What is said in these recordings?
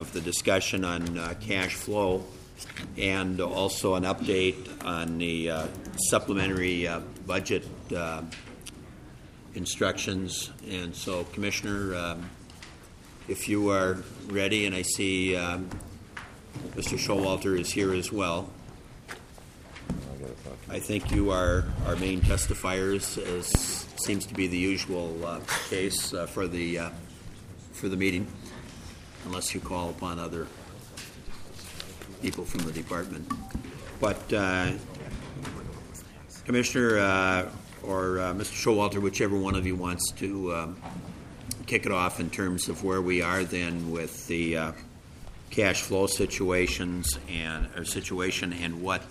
of the discussion on cash flow and also an update on the supplementary budget instructions. And so, Commissioner, if you are ready, and I see Mr. Showalter is here as well. I think you are our main testifiers, as seems to be the usual case for the meeting, unless you call upon other people from the department. But Commissioner or Mr. Showalter, whichever one of you wants to kick it off in terms of where we are then with the cash flow situation and what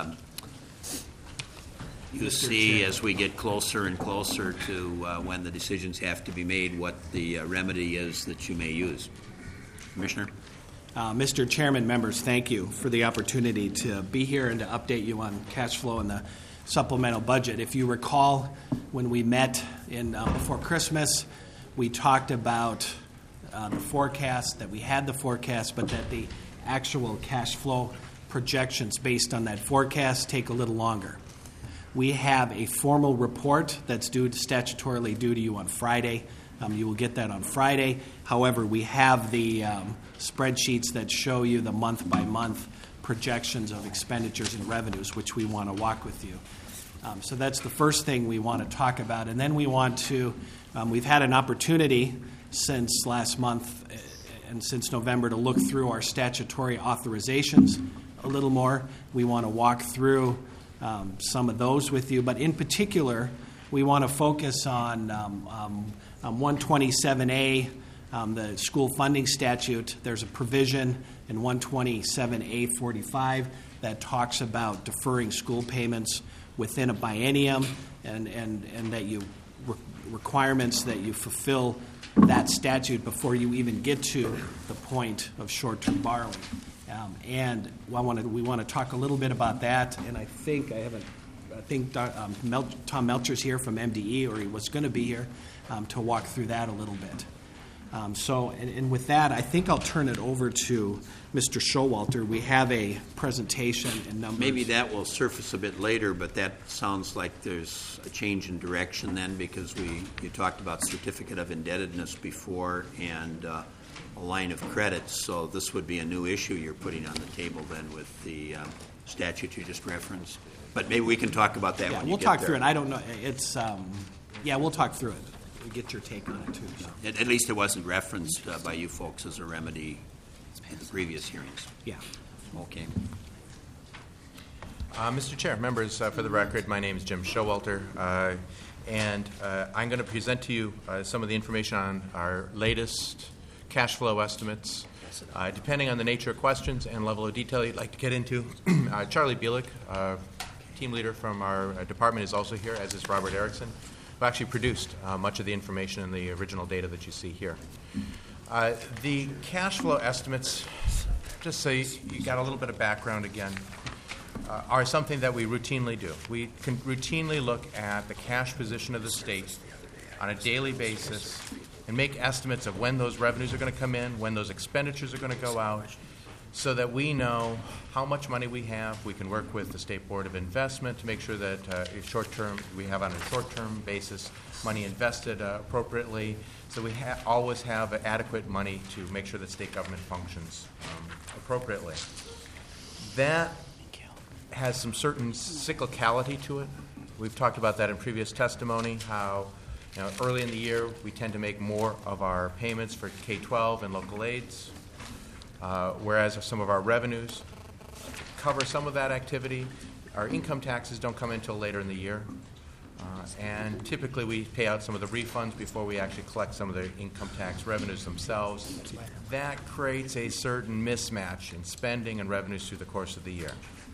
you see as we get closer and closer to when the decisions have to be made, what the remedy is that you may use. Commissioner? Mr. Chairman, members, thank you for the opportunity to be here and to update you on cash flow and the supplemental budget. If you recall, when we met before Christmas, we talked about the forecast, that we had the forecast, but that the actual cash flow projections based on that forecast take a little longer. We have a formal report that's statutorily due to you on Friday. You will get that on Friday. However, we have the spreadsheets that show you the month-by-month projections of expenditures and revenues, which we want to walk with you. So that's the first thing we want to talk about. And then we want to, we've had an opportunity since last month and since November to look through our statutory authorizations a little more. We want to walk through some of those with you, but in particular, we want to focus on 127A, the school funding statute. There's a provision in 127A45 that talks about deferring school payments within a biennium, and that you requirements that you fulfill that statute before you even get to the point of short-term borrowing. And we want to talk a little bit about that. And I think Tom Melcher's here from MDE, or he was going to be here to walk through that a little bit. And with that, I think I'll turn it over to Mr. Showalter. We have a presentation in numbers. Maybe that will surface a bit later, but that sounds like there's a change in direction then, because you talked about certificate of indebtedness before and a line of credit, so this would be a new issue you're putting on the table then with the statute you just referenced. But maybe we can talk about that when you get there. We'll talk through it. I don't know. It's we'll talk through it. We get your take on it too. So. At least it wasn't referenced by you folks as a remedy in the previous hearings. Yeah. Okay. Mr. Chair, members, for the record, my name is Jim Showalter, and I'm going to present to you some of the information on our latest cash flow estimates. Depending on the nature of questions and level of detail you'd like to get into, Charlie Bielik, team leader from our department, is also here, as is Robert Erickson, who actually produced much of the information in the original data that you see here. The cash flow estimates, just so you got a little bit of background again, are something that we routinely do. We can routinely look at the cash position of the state on a daily basis and make estimates of when those revenues are going to come in, when those expenditures are going to go out, so that we know how much money we have. We can work with the State Board of Investment to make sure that we have on a short-term basis money invested appropriately, so we always have adequate money to make sure that state government functions appropriately. That has some certain cyclicality to it. We've talked about that in previous testimony, how early in the year we tend to make more of our payments for K-12 and local aids, whereas some of our revenues cover some of that activity. Our income taxes don't come in until later in the year, and typically we pay out some of the refunds before we actually collect some of the income tax revenues themselves. That creates a certain mismatch in spending and revenues through the course of the year.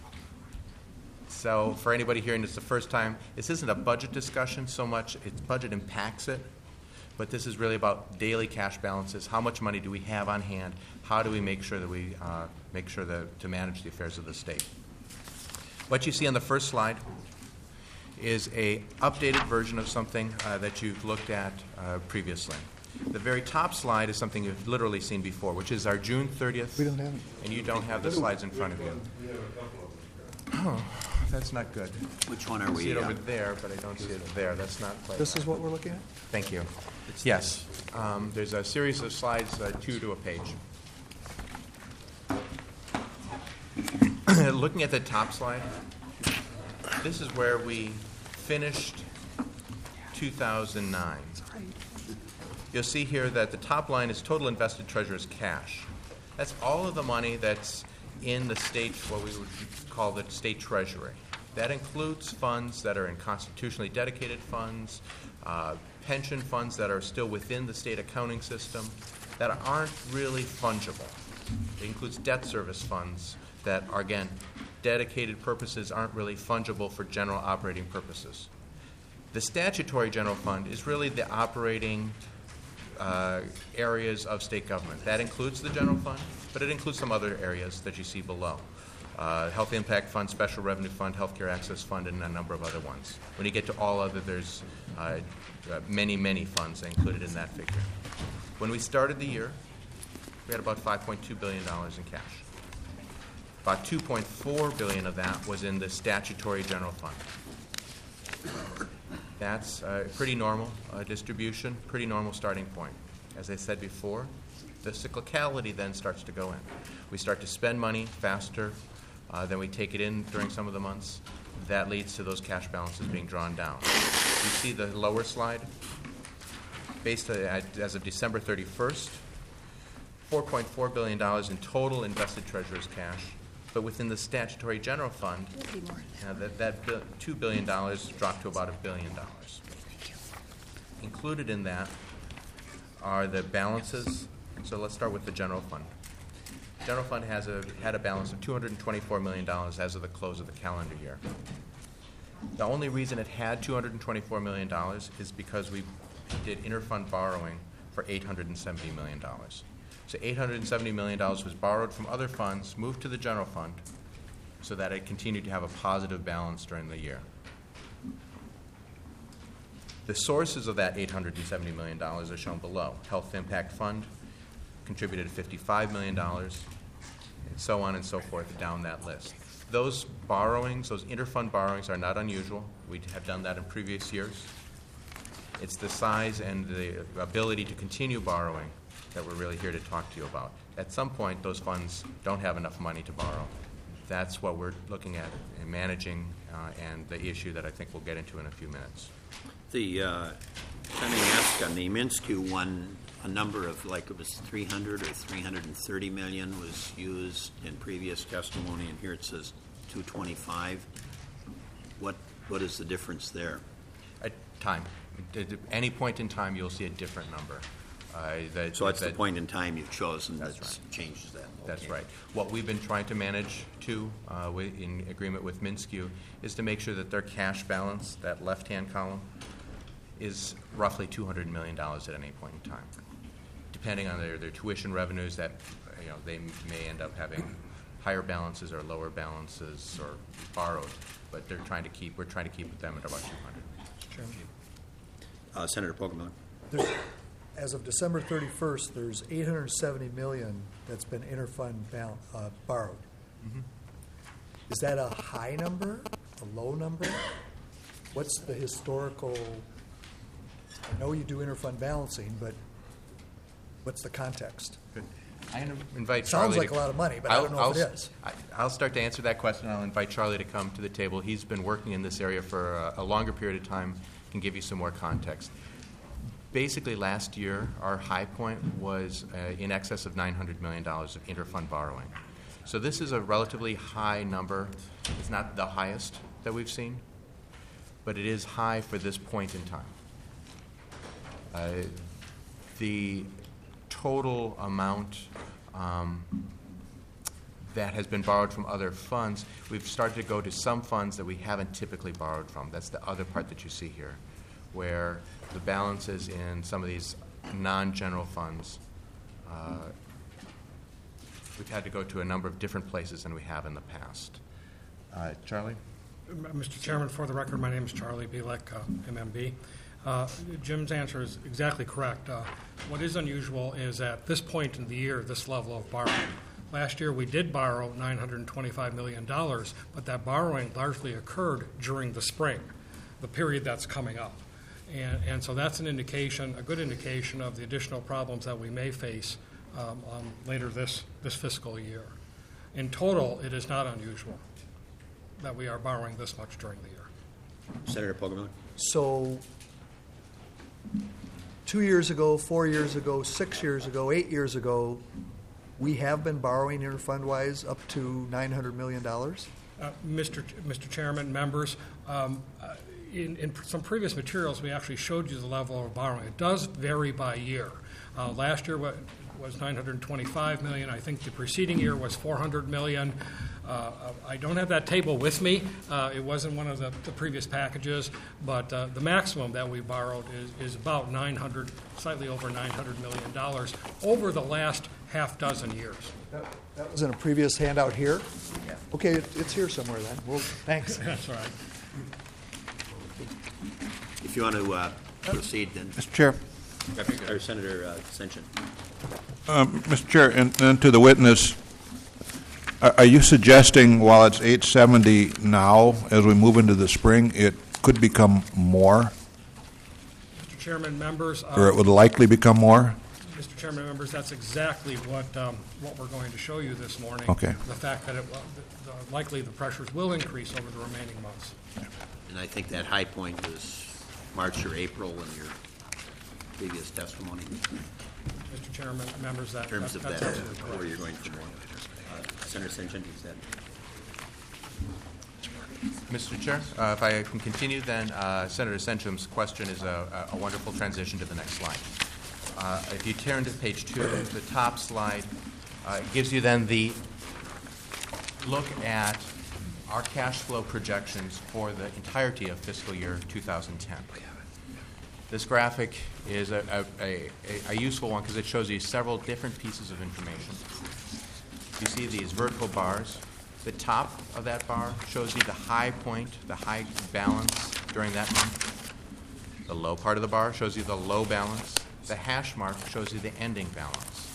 So for anybody hearing this the first time, this isn't a budget discussion so much. Budget impacts it, but this is really about daily cash balances. How much money do we have on hand? How do we make sure that to manage the affairs of the state? What you see on the first slide is a updated version of something that you've looked at previously. The very top slide is something you've literally seen before, which is our June 30th. We don't have it. And you don't have the slides in front of you. Oh, that's not good. Which one are I we? see it over there, but I don't see it there. That's not quite. This is what we're looking at? Thank you. Yes. There's a series of slides, 2 to a page. Looking at the top slide, this is where we finished 2009. You'll see here that the top line is total invested treasurer's cash. That's all of the money that's in the state, what we would call the state treasury. That includes funds that are in constitutionally dedicated funds, pension funds that are still within the state accounting system that aren't really fungible. It includes debt service funds that are, again, dedicated purposes aren't really fungible for general operating purposes. The statutory general fund is really the operating areas of state government. That includes the general fund, but it includes some other areas that you see below. Health Impact Fund, Special Revenue Fund, Healthcare Access Fund, and a number of other ones. When you get to all other, there's many, many funds included in that figure. When we started the year, we had about $5.2 billion in cash. About $2.4 billion of that was in the statutory general fund. That's a pretty normal distribution, pretty normal starting point. As I said before, the cyclicality then starts to go in. We start to spend money faster than we take it in during some of the months. That leads to those cash balances being drawn down. You see the lower slide? Based as of December 31st, $4.4 billion in total invested treasurer's cash. But within the statutory general fund, that $2 billion dropped to about $1 billion. Included in that are the balances. So let's start with the general fund. General fund had a balance of $224 million as of the close of the calendar year. The only reason it had $224 million is because we did interfund borrowing for $870 million. So $870 million was borrowed from other funds, moved to the general fund, so that it continued to have a positive balance during the year. The sources of that $870 million are shown below. Health Impact Fund contributed $55 million, and so on and so forth down that list. Those borrowings, those interfund borrowings, are not unusual. We have done that in previous years. It's the size and the ability to continue borrowing that we're really here to talk to you about. At some point, those funds don't have enough money to borrow. That's what we're looking at and managing, and the issue that I think we'll get into in a few minutes. Let me ask on the Minsky one, a number of, like, it was 300 or 330 million was used in previous testimony, and here it says 225. What is the difference there? At time. At any point in time, you'll see a different number. So that's the point in time you've chosen that right. changes that. That's Okay. right. What we've been trying to manage to, in agreement with Minsky, is to make sure that their cash balance, that left-hand column, is roughly $200 million at any point in time. Depending on their tuition revenues, that they may end up having higher balances or lower balances or borrowed, but we're trying to keep them at about 200. Mr. Chairman. Senator Poggemiller. As of December 31st, there's $870 million that's been interfund borrowed. Mm-hmm. Is that a high number, a low number? What's the historical? I know you do interfund balancing, but what's the context? Good. I'm going to invite Sounds Charlie like a lot of money, but I don't know if it is. I'll start to answer that question. I'll invite Charlie to come to the table. He's been working in this area for a longer period of time, can give you some more context. Basically, last year, our high point was in excess of $900 million of interfund borrowing. So this is a relatively high number. It's not the highest that we've seen, but it is high for this point in time. The total amount that has been borrowed from other funds, we've started to go to some funds that we haven't typically borrowed from. That's the other part that you see here, where the balances in some of these non-general funds, we've had to go to a number of different places than we have in the past. Charlie? Mr. Chairman, for the record, my name is Charlie Bielek, MMB. Jim's answer is exactly correct. What is unusual is at this point in the year, this level of borrowing. Last year, we did borrow $925 million, but that borrowing largely occurred during the spring, the period that's coming up. And so that's an indication, a good indication of the additional problems that we may face later this fiscal year. In total, it is not unusual that we are borrowing this much during the year. Senator Pogomon? So 2 years ago, 4 years ago, 6 years ago, 8 years ago, we have been borrowing interfund-wise up to $900 million? Mr. Chairman, members, in some previous materials, we actually showed you the level of borrowing. It does vary by year. Last year was $925 million. I think the preceding year was $400 million. I don't have that table with me. It wasn't one of the previous packages, but the maximum that we borrowed is about slightly over $900 million over the last half dozen years. That was in a previous handout here? Yeah. Okay, it's here somewhere then. Well, thanks. That's right. If you want to proceed, then. Mr. Chair. Or Senator Senchen. Mr. Chair, and to the witness, are you suggesting while it's 870 now, as we move into the spring, it could become more? Mr. Chairman, members. Or it would likely become more? Mr. Chairman, members, that's exactly what we're going to show you this morning. Okay. The fact that likely the pressures will increase over the remaining months. And I think that high point was March or April in your previous testimony. Mr. Chairman, members, In terms of that's that, absolutely correct. where you're going for more. Senator Senchen, is that? Mr. Chair, if I can continue, then Senator Senchen's question is a wonderful transition to the next slide. If you turn to page 2, the top slide gives you then the look at our cash flow projections for the entirety of fiscal year 2010. This graphic is a useful one because it shows you several different pieces of information. You see these vertical bars. The top of that bar shows you the high point, the high balance during that month. The low part of the bar shows you the low balance. The hash mark shows you the ending balance.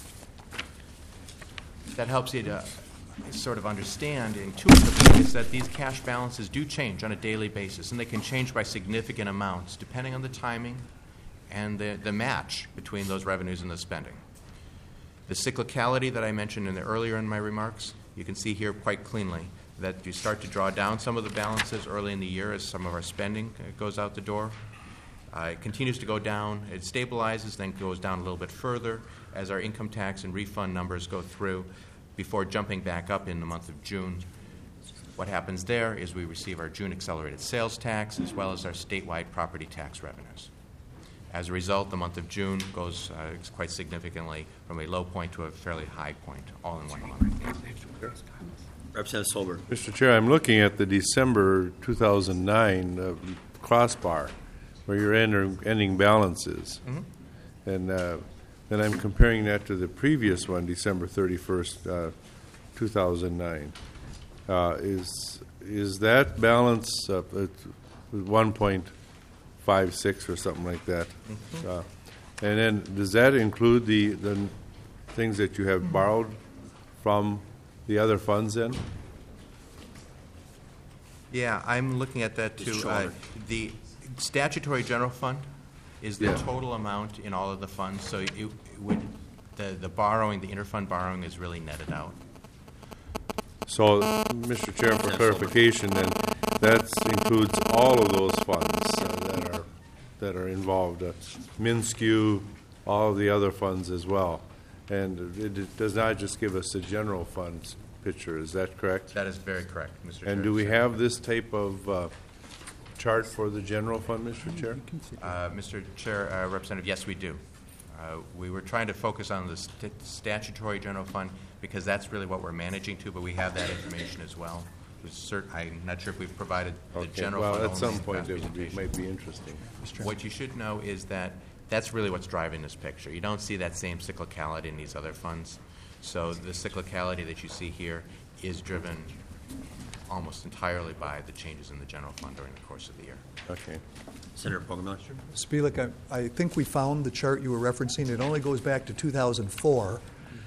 That helps you to sort of understand intuitively is that these cash balances do change on a daily basis, and they can change by significant amounts depending on the timing and the match between those revenues and the spending. The cyclicality that I mentioned earlier in my remarks, you can see here quite cleanly that you start to draw down some of the balances early in the year as some of our spending goes out the door. It continues to go down. It stabilizes, then goes down a little bit further as our income tax and refund numbers go through before jumping back up in the month of June. What happens there is we receive our June accelerated sales tax as well as our statewide property tax revenues. As a result, the month of June goes quite significantly from a low point to a fairly high point, all in one month. Representative Solberg. Mr. Chair, I'm looking at the December 2009 crossbar where your ending balance is. Mm-hmm. And then I'm comparing that to the previous one, December 31st, 2009. Is that balance 1.56 or something like that? Mm-hmm. And then does that include the things that you have borrowed from the other funds then? Yeah, I'm looking at that too. The statutory general fund is the total amount in all of the funds, so it would the borrowing, the interfund borrowing, is really netted out. So, Mr. Chair, for clarification, then that includes all of those funds that are involved, MnSCU, all of the other funds as well, and it does not just give us the general funds picture. Is that correct? That is very correct, Mr. Chair. And do we have this type of chart for the general fund, Mr. Chair? Mr. Chair, Representative, yes, we do. We were trying to focus on the statutory general fund because that's really what we're managing to, but we have that information as well. I'm not sure if we've provided the general fund. Well, at some only point it might be interesting. What you should know is that that's really what's driving this picture. You don't see that same cyclicality in these other funds. So the cyclicality that you see here is driven almost entirely by the changes in the general fund during the course of the year. Okay. Senator Pogomiller? Spielik, I think we found the chart you were referencing. It only goes back to 2004.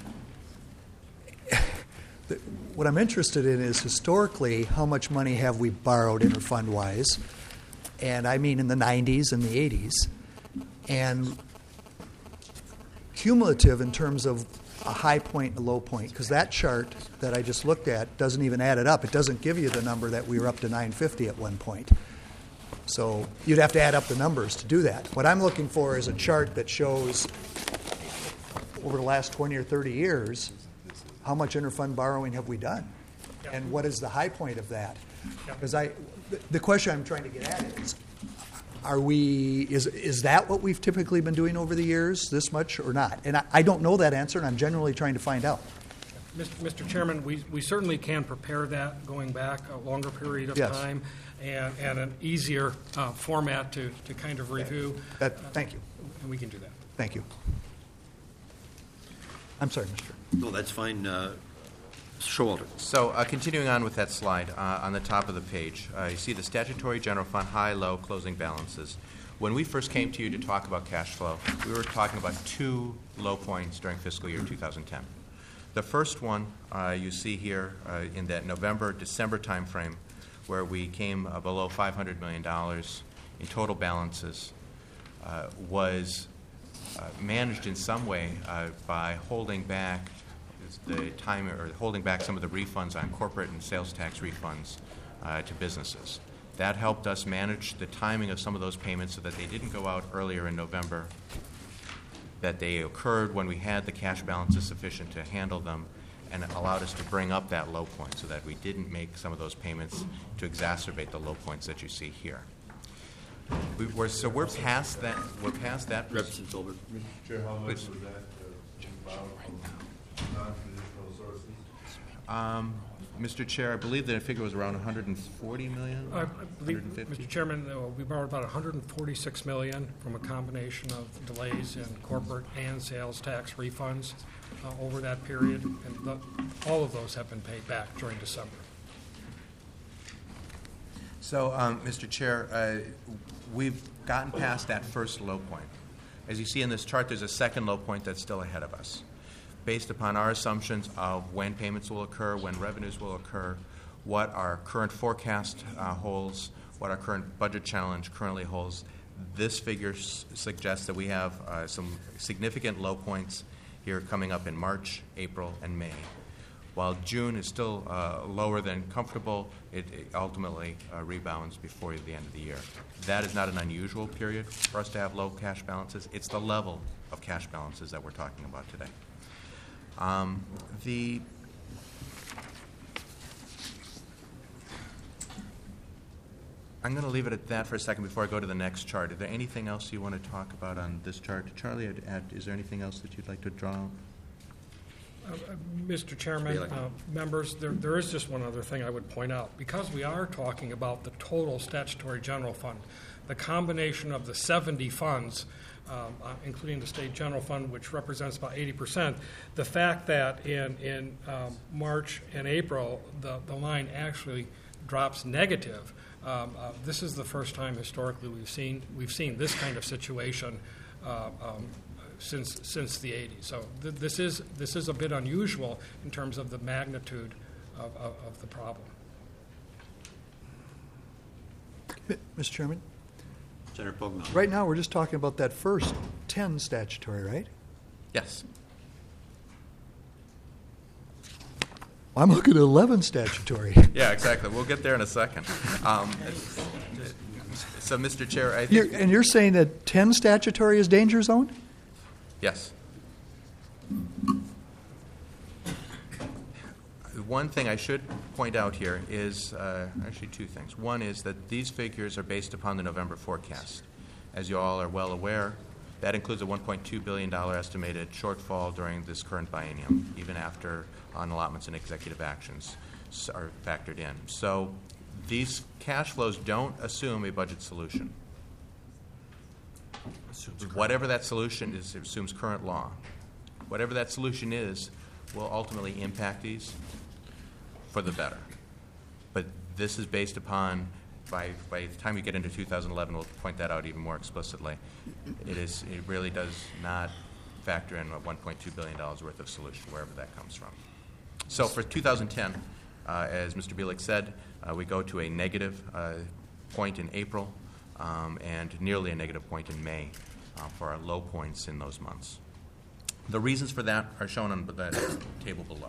What I'm interested in is historically, how much money have we borrowed interfund-wise? And I mean in the 90s and the 80s. And cumulative in terms of a high point and a low point, because that chart that I just looked at doesn't even add it up. It doesn't give you the number that we were up to 950 at one point. So you'd have to add up the numbers to do that. What I'm looking for is a chart that shows over the last 20 or 30 years, how much interfund borrowing have we done? And what is the high point of that? Because the question I'm trying to get at is, is that what we've typically been doing over the years, this much or not? And I don't know that answer, and I'm generally trying to find out. Mr. Chairman, we certainly can prepare that going back a longer period of Yes. time and an easier format to kind of review. Thank you. And we can do that. Thank you. I'm sorry, Mr. No, that's fine. Showalter. So continuing on with that slide, on the top of the page, you see the statutory general fund high, low, closing balances. When we first came to you to talk about cash flow, we were talking about two low points during fiscal year 2010. The first one you see here in that November-December timeframe, where we came below $500 million in total balances, was managed in some way by holding back holding back some of the refunds on corporate and sales tax refunds to businesses. That helped us manage the timing of some of those payments so that they didn't go out earlier in November, that they occurred when we had the cash balances sufficient to handle them, and allowed us to bring up that low point so that we didn't make some of those payments to exacerbate the low points that you see here. We're past that. We're past that. Representative Tolbert. Mr. Chair, how much was that borrowed from non-traditional sources? Mr. Chair, I believe the figure was around 140 million. I believe, 150? Mr. Chairman, we borrowed about $146 million from a combination of delays in corporate and sales tax refunds over that period, and all of those have been paid back during December. So, Mr. Chair, we've gotten past that first low point. As you see in this chart, there's a second low point that's still ahead of us. Based upon our assumptions of when payments will occur, when revenues will occur, what our current forecast holds, what our current budget challenge currently holds, this figure suggests that we have some significant low points here coming up in March, April, and May. While June is still lower than comfortable, it ultimately rebounds before the end of the year. That is not an unusual period for us to have low cash balances. It's the level of cash balances that we're talking about today. I'm going to leave it at that for a second before I go to the next chart. Is there anything else you want to talk about on this chart? Charlie, is there anything else that you'd like to draw out? Mr. Chairman, members, there is just one other thing I would point out. Because we are talking about the total statutory general fund, the combination of the 70 funds, including the state general fund, which represents about 80%, the fact that in March and April the line actually drops negative, this is the first time historically we've seen this kind of situation since the 80s. So this is a bit unusual in terms of the magnitude of the problem. Mr. Chairman, Senator Pogomiller. right now we're just talking about that first 10 statutory, right? Yes. I'm looking at 11 statutory. Yeah, exactly. We'll get there in a second. So, Mr. Chair, I think... And you're saying that 10 statutory is danger zone? Yes. One thing I should point out here is actually two things. One is that these figures are based upon the November forecast. As you all are well aware, that includes a $1.2 billion estimated shortfall during this current biennium, even after allotments and executive actions are factored in. So these cash flows don't assume a budget solution. Whatever that solution is, it assumes current law. Whatever that solution is will ultimately impact these for the better. But this is based upon, by the time we get into 2011, we'll point that out even more explicitly. It really does not factor in a $1.2 billion worth of solution, wherever that comes from. So for 2010, as Mr. Bielik said, we go to a negative point in April and nearly a negative point in May for our low points in those months. The reasons for that are shown on the table below.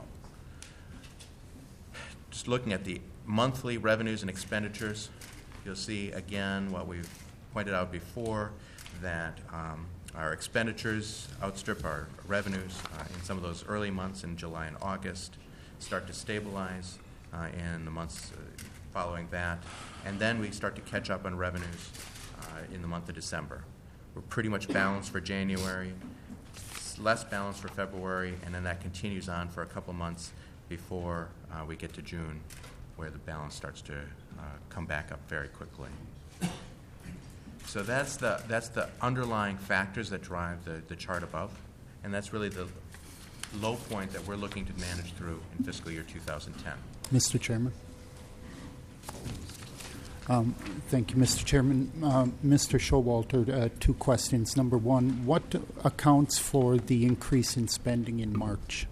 Just looking at the monthly revenues and expenditures, you'll see again what we've pointed out before, that our expenditures outstrip our revenues in some of those early months in July and August, start to stabilize in the months following that, and then we start to catch up on revenues in the month of December. We're pretty much balanced for January, less balanced for February, and then that continues on for a couple months before we get to June, where the balance starts to come back up very quickly. So that's the underlying factors that drive the chart above, and that's really the low point that we're looking to manage through in fiscal year 2010. Mr. Chairman. Thank you, Mr. Chairman. Mr. Showalter, two questions. Number one, what accounts for the increase in spending in March?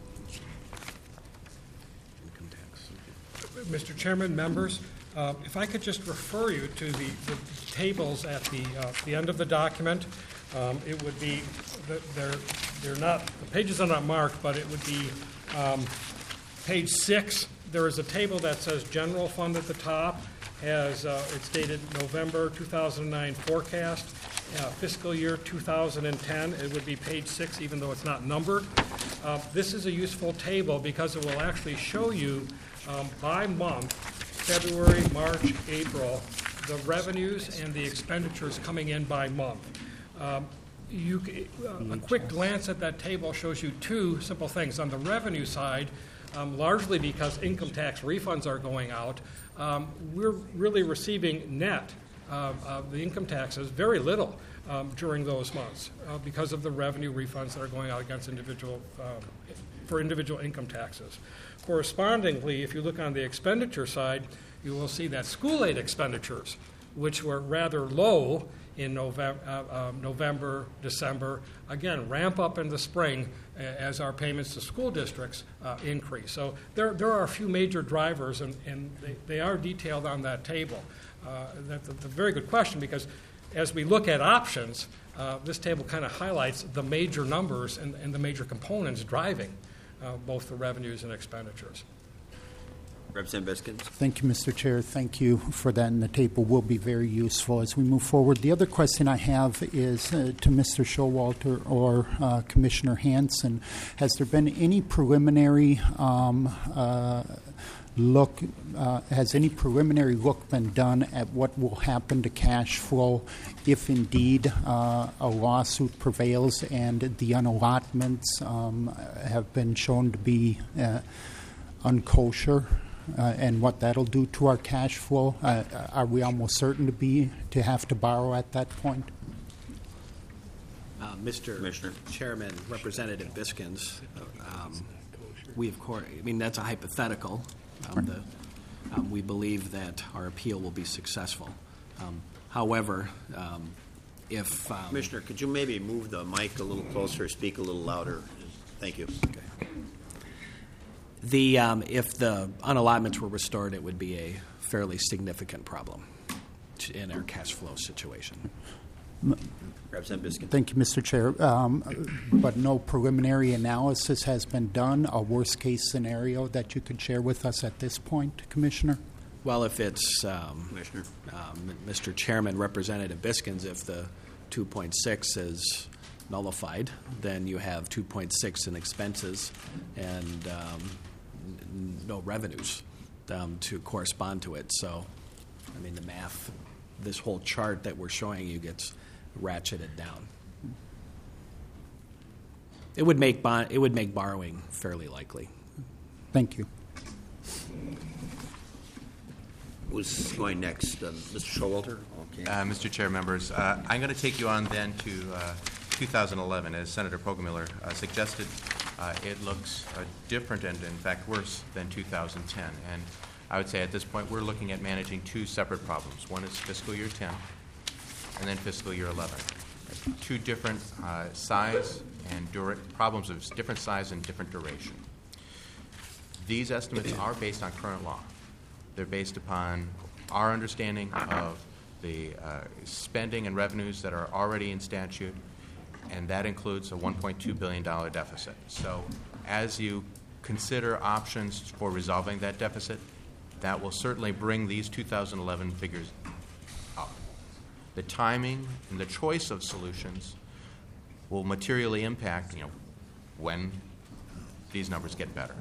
Mr. Chairman, members, if I could just refer you to the tables at the end of the document. It would be, they're not, the pages are not marked, but it would be page 6. There is a table that says general fund at the top. It's dated November 2009 forecast, fiscal year 2010. It would be page 6, even though it's not numbered. This is a useful table because it will actually show you by month, February, March, April, the revenues and the expenditures coming in by month. A quick glance at that table shows you two simple things. On the revenue side, largely because income tax refunds are going out, we're really receiving net the income taxes very little during those months because of the revenue refunds that are going out against for individual income taxes. Correspondingly, if you look on the expenditure side, you will see that school aid expenditures, which were rather low in November, December, again, ramp up in the spring as our payments to school districts increase. So there are a few major drivers, and they are detailed on that table. That's a very good question, because as we look at options, this table kind of highlights the major numbers and the major components driving both the revenues and expenditures. Representative Biskins. Thank you, Mr. Chair. Thank you for that, and the table will be very useful as we move forward. The other question I have is to Mr. Showalter or Commissioner Hanson. Has there been any preliminary look been done at what will happen to cash flow if indeed a lawsuit prevails and the unallotments have been shown to be unkosher? And what that'll do to our cash flow? Are we almost certain to have to borrow at that point? Mr. Commissioner. Chairman, Representative Biskins, that's a hypothetical. We believe that our appeal will be successful. However, if Commissioner, could you maybe move the mic a little closer, speak a little louder? Thank you. Okay. If the unallotments were restored, it would be a fairly significant problem in our cash flow situation. Representative Biskins. Thank you, Mr. Chair. But no preliminary analysis has been done, a worst-case scenario that you could share with us at this point, Commissioner? Well, if it's, Commissioner. Mr. Chairman, Representative Biskins, if the 2.6 is nullified, then you have 2.6 in expenses and no revenues to correspond to it. So, the math, this whole chart that we're showing you gets ratcheted down. It would make borrowing fairly likely. Thank you. Who's going next? Mr. Showalter? Okay. Mr. Chair, members, I'm going to take you on then to 2011. As Senator Poggemiller suggested, it looks different and, in fact, worse than 2010. And I would say at this point we're looking at managing two separate problems. One is fiscal year 10 and then fiscal year 11. Two different size and problems of different size and different duration. These estimates are based on current law. They're based upon our understanding of the spending and revenues that are already in statute, and that includes a $1.2 billion deficit. So as you consider options for resolving that deficit, that will certainly bring these 2011 figures up. The timing and the choice of solutions will materially impact, when these numbers get better.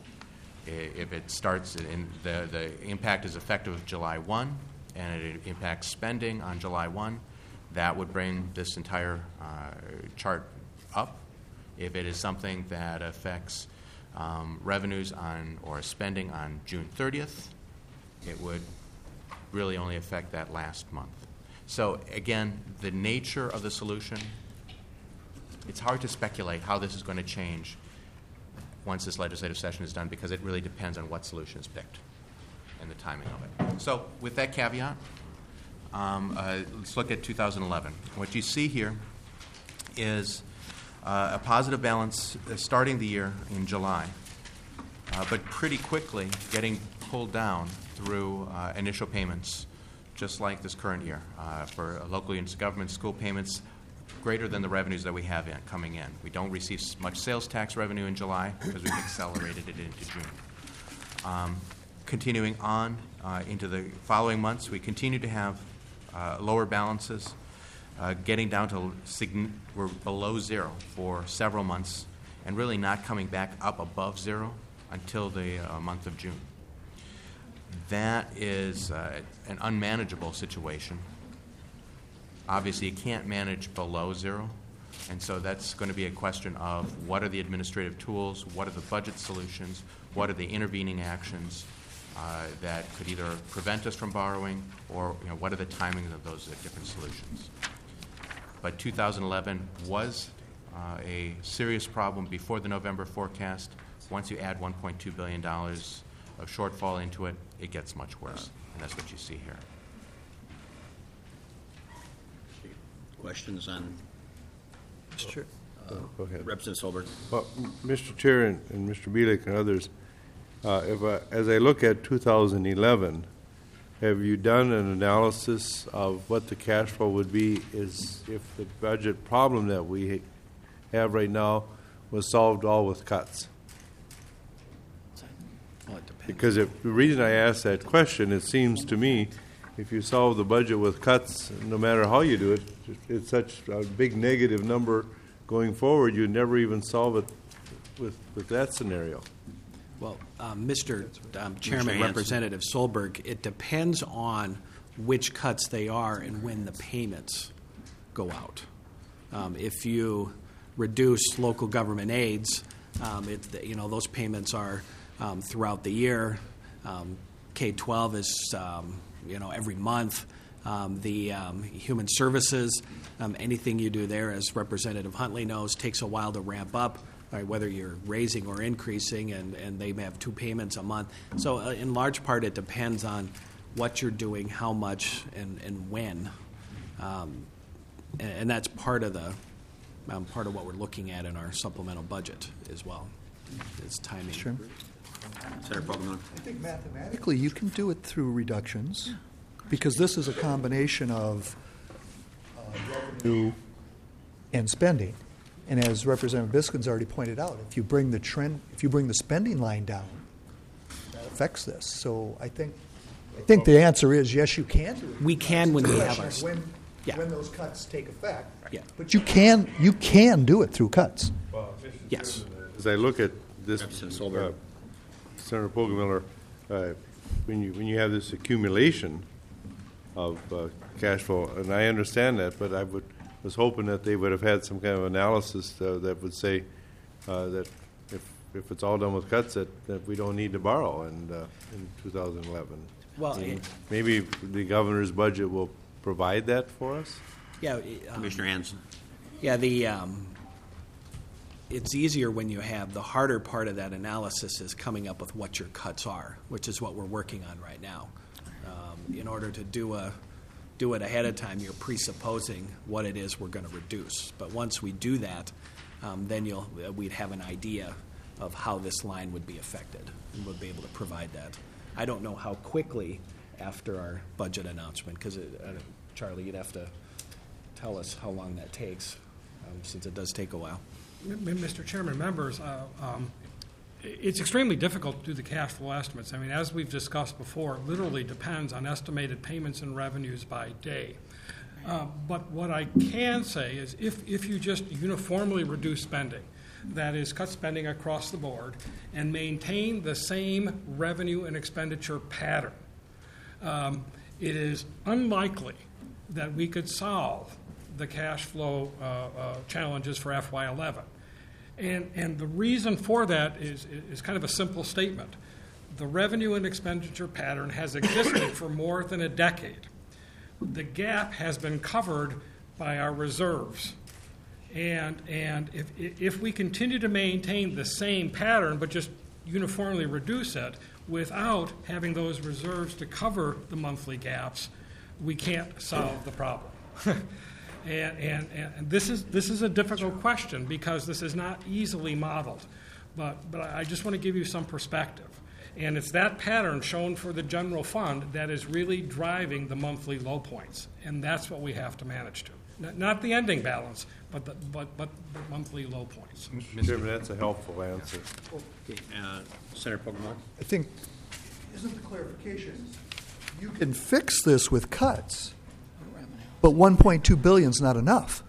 If it starts, the impact is effective July 1, and it impacts spending on July 1, that would bring this entire chart up. If it is something that affects revenues or spending on June 30th, it would really only affect that last month. So again, the nature of the solution, it's hard to speculate how this is going to change once this legislative session is done, because it really depends on what solution is picked and the timing of it. So with that caveat, let's look at 2011. What you see here is a positive balance starting the year in July, but pretty quickly getting pulled down through initial payments, just like this current year. For local units of government, school payments greater than the revenues that we have coming in. We don't receive much sales tax revenue in July because we've accelerated it into June. Continuing on into the following months, we continue to have lower balances, getting down to we're below zero for several months, and really not coming back up above zero until the month of June. That is an unmanageable situation. Obviously, you can't manage below zero, and so that's going to be a question of what are the administrative tools, what are the budget solutions, what are the intervening actions that could either prevent us from borrowing, or what are the timings of those different solutions. But 2011 was a serious problem before the November forecast. Once you add $1.2 billion of shortfall into it, it gets much worse, and that's what you see here. Questions on Go ahead. Representative Solberg? Well, Mr. Chair and Mr. Bielik and others, as I look at 2011, have you done an analysis of what the cash flow would be if the budget problem that we have right now was solved all with cuts? Well, it depends. Because the reason I ask that question, it seems to me, if you solve the budget with cuts, no matter how you do it, it's such a big negative number going forward, you'd never even solve it with that scenario. Well, Mr. Chairman, Representative Solberg, it depends on which cuts they are and when the payments go out. If you reduce local government aids, those payments are throughout the year. K-12 is every month. The human services, anything you do there, as Representative Huntley knows, takes a while to ramp up. Right, whether you're raising or increasing, and they may have two payments a month. So in large part, it depends on what you're doing, how much, and when. And that's part of what we're looking at in our supplemental budget as well, is timing. Sure. Senator Pogman. I think mathematically you can do it through reductions, because this is a combination of revenue and spending. And as Representative Biskin's already pointed out, if you bring the spending line down, that affects this. So I think the answer is yes, you can do it. We can when we have our when those cuts take effect. Yeah. But you can do it through cuts. Yes. As I look at this, Representative Solberg. Senator Poggemiller, when you have this accumulation of cash flow, and I understand that, but I was hoping that they would have had some kind of analysis that would say that if it's all done with cuts, that we don't need to borrow in 2011. Well, maybe the governor's budget will provide that for us. Yeah. Commissioner Hanson. Yeah. it's easier when you have, the harder part of that analysis is coming up with what your cuts are, which is what we're working on right now. In order to do it ahead of time, you're presupposing what it is we're going to reduce. But once we do that, then we'd have an idea of how this line would be affected, and we'll be able to provide that. I don't know how quickly after our budget announcement, because Charlie, you'd have to tell us how long that takes, since it does take a while. Mr. Chairman, members, it's extremely difficult to do the cash flow estimates. I mean, as we've discussed before, it literally depends on estimated payments and revenues by day. But what I can say is if you just uniformly reduce spending, that is, cut spending across the board, and maintain the same revenue and expenditure pattern, it is unlikely that we could solve the cash flow challenges for FY11. And the reason for that is kind of a simple statement. The revenue and expenditure pattern has existed for more than a decade. The gap has been covered by our reserves. And if we continue to maintain the same pattern but just uniformly reduce it without having those reserves to cover the monthly gaps, we can't solve the problem. And this is a difficult question because this is not easily modeled. But I just want to give you some perspective. And it's that pattern shown for the general fund that is really driving the monthly low points. And that's what we have to manage to. Not the ending balance, but the monthly low points. Mr. Chairman, that's a helpful answer. Okay, Senator Pokemon? I think, isn't the clarification, you can fix this with cuts, but 1.2 billion is not enough.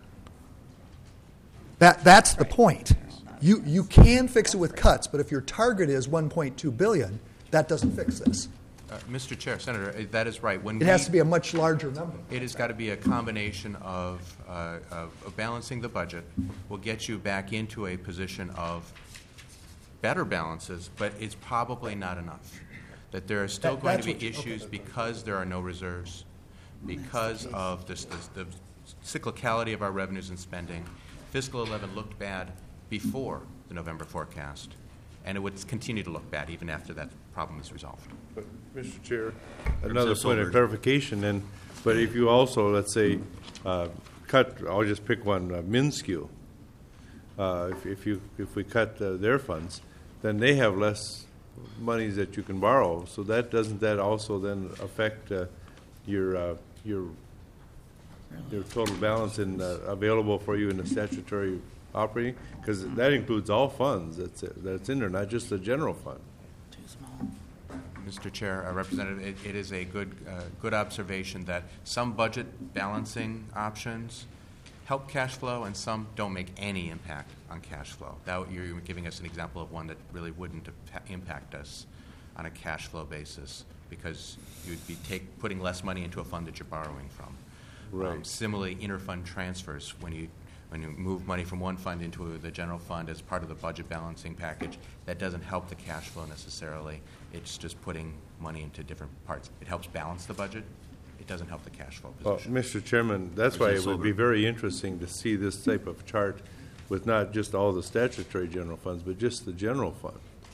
That's the point. You can fix it with cuts, but if your target is 1.2 billion, that doesn't fix this. Mr. Chair, Senator, that is right. It has to be a much larger number. It has got to be a combination of balancing the budget. Will get you back into a position of better balances, but it's probably not enough. That there are still going to be issues because there are no reserves, because of the cyclicality of our revenues and spending. Fiscal 11 looked bad before the November forecast, and it would continue to look bad even after that problem is resolved. But, Mr. Chair, another point of clarification, then, but if you also, let's say, cut, I'll just pick one, MnSCU, if we cut their funds, then they have less monies that you can borrow. So doesn't that also then affect your total balance available for you in the statutory operating? Because that includes all funds that's in there, not just the general fund. Mr. Chair, Representative, it is a good observation that some budget balancing options help cash flow and some don't make any impact on cash flow. You're giving us an example of one that really wouldn't impact us on a cash flow basis because you'd be putting less money into a fund that you're borrowing from. Right. Similarly, interfund transfers, when you move money from one fund into the general fund as part of the budget balancing package, that doesn't help the cash flow necessarily. It's just putting money into different parts. It helps balance the budget. It doesn't help the cash flow position. Well, Mr. Chairman, that's why it would be very interesting to see this type of chart with not just all the statutory general funds, but just the general fund.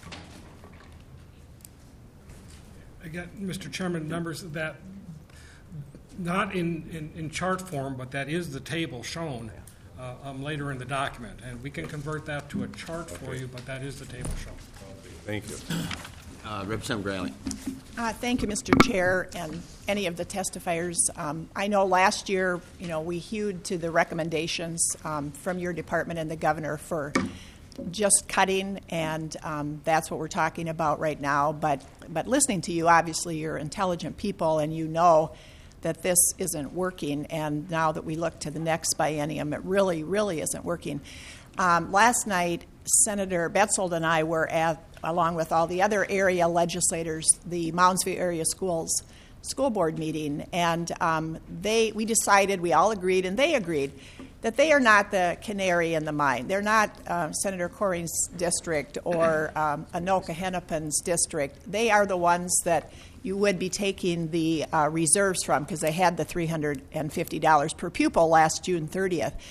Again, Mr. Chairman, numbers that not in chart form, but that is the table shown later in the document. And we can convert that to a chart for you, but that is the table shown. Thank you. Representative Grayling. Thank you, Mr. Chair, and any of the testifiers. I know last year, we hewed to the recommendations from your department and the governor for just cutting, and that's what we're talking about right now. But listening to you, obviously, you're intelligent people, and you know that this isn't working. And now that we look to the next biennium, it really, really isn't working. Last night, Senator Betzold and I were at, along with all the other area legislators, the Moundsview Area School Board meeting, and we decided, we all agreed, and they agreed, that they are not the canary in the mine. They're not Senator Corring's district or Anoka Hennepin's district. They are the ones that you would be taking the reserves from because they had the $350 per pupil last June 30th.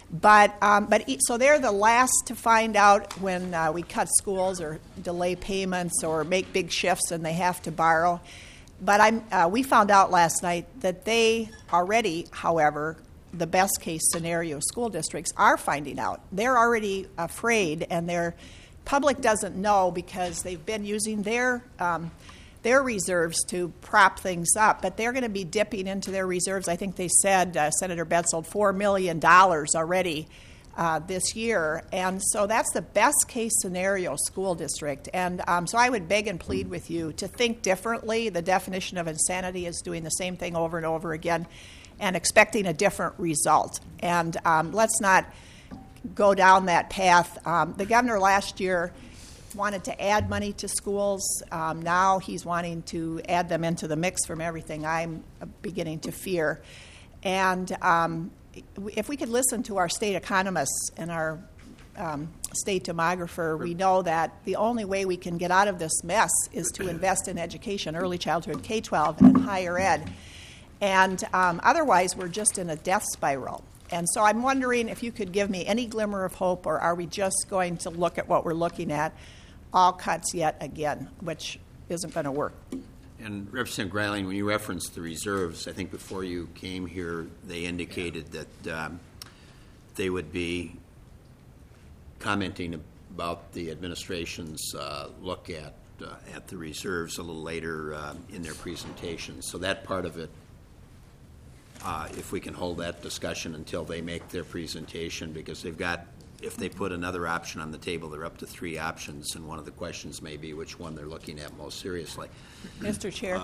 So they're the last to find out when we cut schools or delay payments or make big shifts and they have to borrow. But we found out last night that they already, however, the best case scenario school districts are finding out. They're already afraid, and their public doesn't know because they've been using their reserves to prop things up. But they're going to be dipping into their reserves. I think they said, Senator Betzold, $4 million already this year. And so that's the best case scenario school district. And so I would beg and plead with you to think differently. The definition of insanity is doing the same thing over and over again and expecting a different result. And let's not go down that path. The governor last year wanted to add money to schools. Now he's wanting to add them into the mix from everything I'm beginning to fear. And if we could listen to our state economists and our state demographer, we know that the only way we can get out of this mess is to invest in education, early childhood, K-12, and higher ed. And otherwise, we're just in a death spiral. And so I'm wondering if you could give me any glimmer of hope, or are we just going to look at what we're looking at, all cuts yet again, which isn't going to work. And Representative Greiling, when you referenced the reserves, I think before you came here, they indicated that they would be commenting about the administration's look at the reserves a little later in their presentation. So that part of it, if we can hold that discussion until they make their presentation, because they've got, if they put another option on the table, they're up to 3 options, and one of the questions may be which one they're looking at most seriously. Mr. Chair,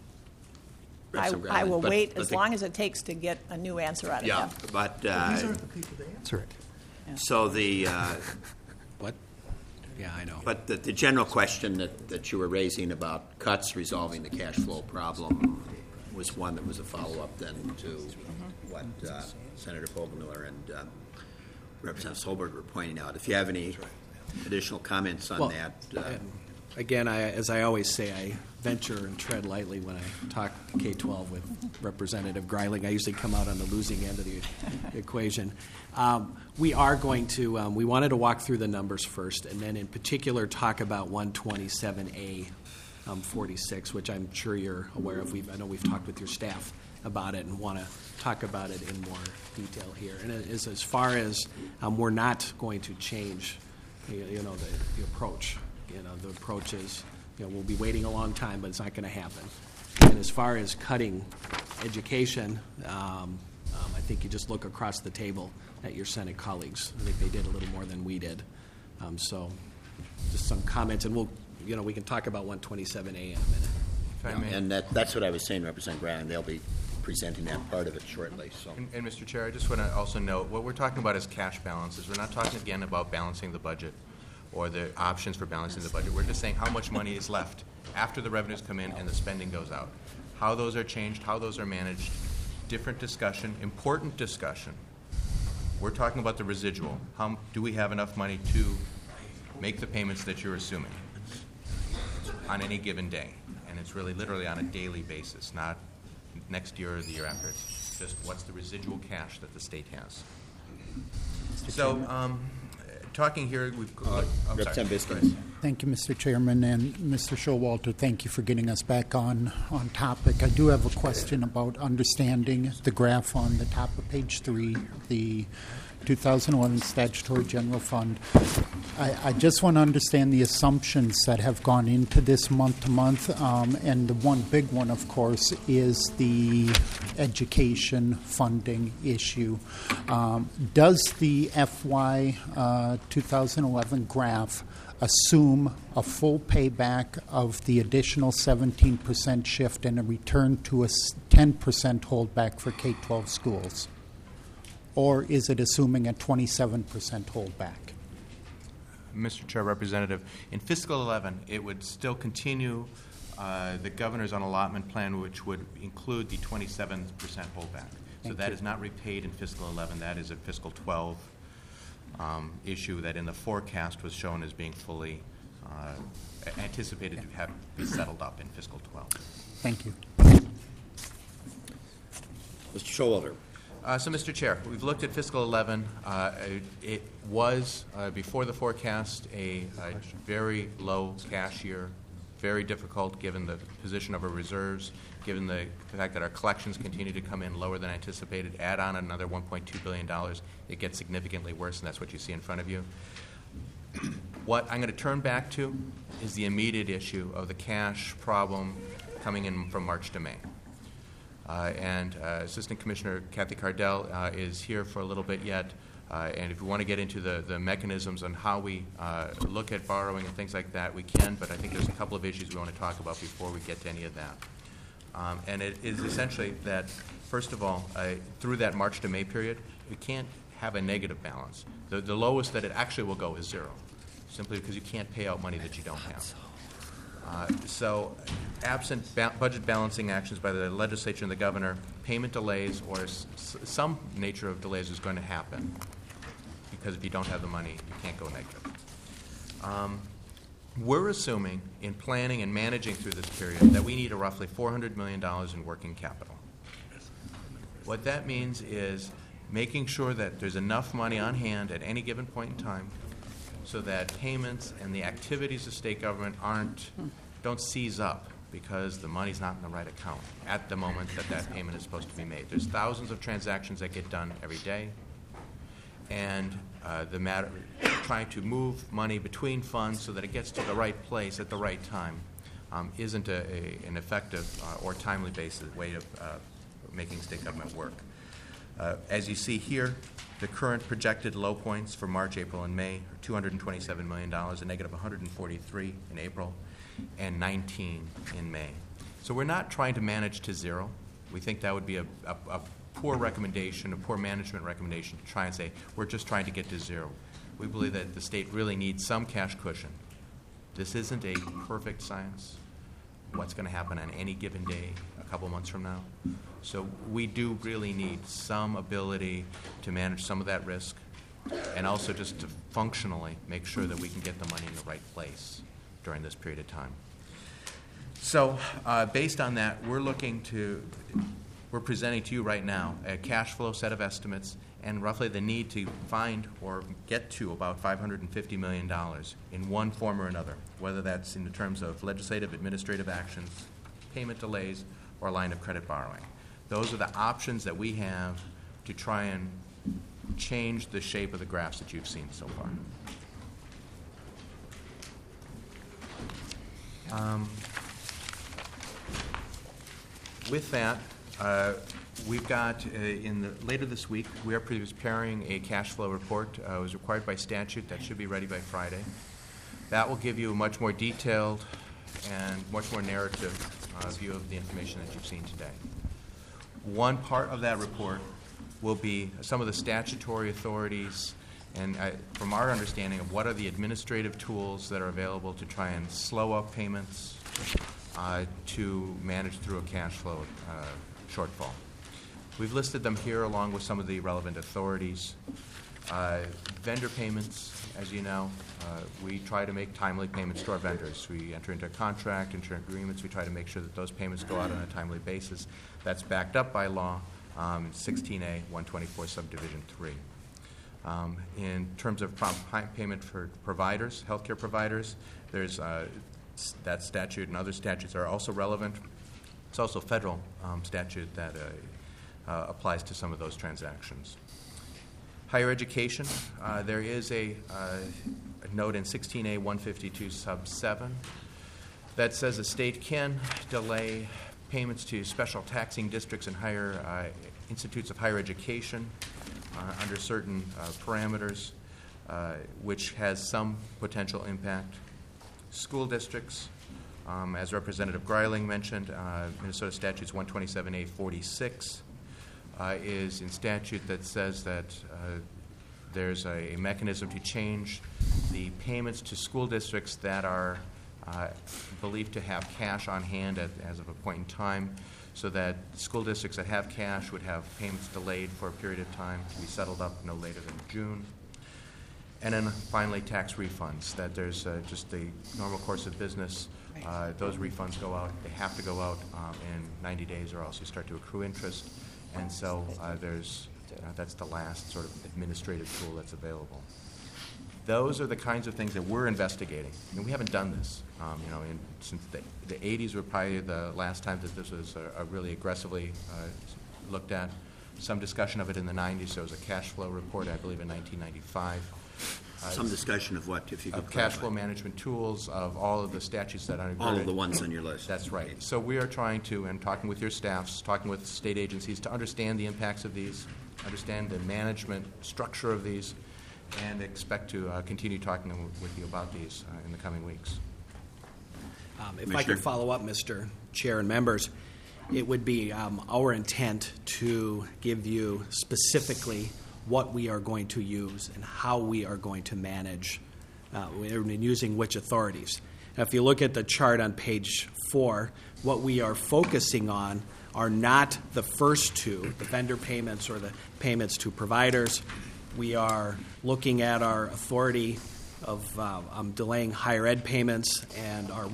I will wait as long as it takes to get a new answer out of them. Yeah, but These aren't the people to answer it. so the What? Yeah, I know. but the general question that you were raising about cuts resolving the cash flow problem was one that was a follow-up then to what Senator Vogelmiller and Representative Solberg were pointing out. If you have any additional comments on that. Again, as I always say, I venture and tread lightly when I talk K-12 with Representative Greiling. I usually come out on the losing end of the equation. We are going to, we wanted to walk through the numbers first, and then in particular talk about 127A 46, which I'm sure you're aware of. I know we've talked with your staff about it and want to talk about it in more detail here. And it is, as far as we're not going to change, the approach. The approach is, we'll be waiting a long time, but it's not going to happen. And as far as cutting education, I think you just look across the table at your Senate colleagues. I think they did a little more than we did. So just some comments, and we can talk about 127A in a minute. If I may. And that's what I was saying, Representative Greiling. They'll be presenting that part of it shortly. So. And Mr. Chair, I just want to also note, what we're talking about is cash balances. We're not talking again about balancing the budget or the options for balancing the budget. We're just saying how much money is left after the revenues come in and the spending goes out. How those are changed, how those are managed, different discussion, important discussion. We're talking about the residual. How do we have enough money to make the payments that you're assuming on any given day? And it's really literally on a daily basis, not next year or the year after. It's just what's the residual cash that the state has. So, talking here, we've Representative Biskins. Thank you, Mr. Chairman, and Mr. Showalter, thank you for getting us back on topic. I do have a question about understanding the graph on the top of page 3, the 2011 Statutory General Fund. I just want to understand the assumptions that have gone into this month to month, and the one big one, of course, is the education funding issue. Does the FY 2011 graph assume a full payback of the additional 17% shift and a return to a 10% holdback for K-12 schools? Or is it assuming a 27% holdback? Mr. Chair, Representative, in fiscal 11, it would still continue the governor's on allotment plan, which would include the 27% holdback. So that is not repaid in fiscal 11. That is a fiscal 12 issue that in the forecast was shown as being fully anticipated to be settled up in fiscal 12. Thank you. Mr. Showalter. So, Mr. Chair, we've looked at fiscal 11. It was, before the forecast, a very low cash year, very difficult given the position of our reserves, given the fact that our collections continue to come in lower than anticipated. Add on another $1.2 billion, it gets significantly worse, and that's what you see in front of you. What I'm going to turn back to is the immediate issue of the cash problem coming in from March to May. Assistant Commissioner Kathy Cardell is here for a little bit yet. And if we want to get into the mechanisms on how we look at borrowing and things like that, we can, but I think there's a couple of issues we want to talk about before we get to any of that. And it is essentially that, first of all, through that March to May period, we can't have a negative balance. The lowest that it actually will go is zero, simply because you can't pay out money that you don't have. So absent budget balancing actions by the legislature and the governor, payment delays or some nature of delays is going to happen, because if you don't have the money, you can't go negative. We're assuming in planning and managing through this period that we need roughly $400 million in working capital. What that means is making sure that there's enough money on hand at any given point in time so that payments and the activities of state government don't seize up because the money's not in the right account at the moment that payment is supposed to be made. There's thousands of transactions that get done every day, and the matter trying to move money between funds so that it gets to the right place at the right time isn't an effective or timely basis way of making state government work. As you see here, the current projected low points for March, April, and May are $227 million, a negative 143 in April, and 19 in May. So we're not trying to manage to zero. We think that would be a poor recommendation, a poor management recommendation to try and say we're just trying to get to zero. We believe that the state really needs some cash cushion. This isn't a perfect science. What's going to happen on any given day a couple months from now? So we do really need some ability to manage some of that risk, and also just to functionally make sure that we can get the money in the right place during this period of time. So based on that, we're presenting to you right now a cash flow set of estimates and roughly the need to find or get to about $550 million in one form or another, whether that's in the terms of legislative, administrative actions, payment delays, or line of credit borrowing. Those are the options that we have to try and change the shape of the graphs that you've seen so far. With that, we've got later this week we are preparing a cash flow report. It was required by statute. That should be ready by Friday. That will give you a much more detailed and much more narrative view of the information that you've seen today. One part of that report will be some of the statutory authorities and from our understanding of what are the administrative tools that are available to try and slow up payments to manage through a cash flow shortfall. We've listed them here along with some of the relevant authorities. Vendor payments, as you know, we try to make timely payments to our vendors. We enter into a contract, enter agreements. We try to make sure that those payments go out on a timely basis. That's backed up by law, 16A 124 subdivision 3. In terms of prompt payment for providers, healthcare providers, there's that statute and other statutes are also relevant. It's also a federal statute that applies to some of those transactions. Higher education, there is a note in 16A 152 sub 7 that says a state can delay payments to special taxing districts and higher institutes of higher education under certain parameters, which has some potential impact. School districts, as Representative Greiling mentioned, Minnesota Statutes 127A 46 is in statute that says that there's a mechanism to change the payments to school districts that are believed to have cash on hand as of a point in time, so that school districts that have cash would have payments delayed for a period of time to be settled up no later than June. And then finally, tax refunds, that there's just the normal course of business. Those refunds go out. They have to go out in 90 days or else you start to accrue interest. And so there's That's the last sort of administrative tool that's available. Those are the kinds of things that we're investigating. I mean, we haven't done this, since the 80s were probably the last time that this was really aggressively looked at. Some discussion of it in the 90s. There was a cash flow report, I believe, in 1995. Some discussion of what, if you could Of cash clarify? flow management tools, of all of the statutes that are All of the ones on your list. That's right. So we are trying to, and talking with your staffs, talking with state agencies, to understand the impacts of these, understand the management structure of these, and expect to continue talking with you about these in the coming weeks. If I Commissioner? could follow up, Mr. Chair and members, it would be our intent to give you specifically what we are going to use and how we are going to manage and using which authorities. Now, if you look at the chart on page 4, what we are focusing on are not the first two, the vendor payments or the payments to providers. We are looking at our authority of delaying higher ed payments and our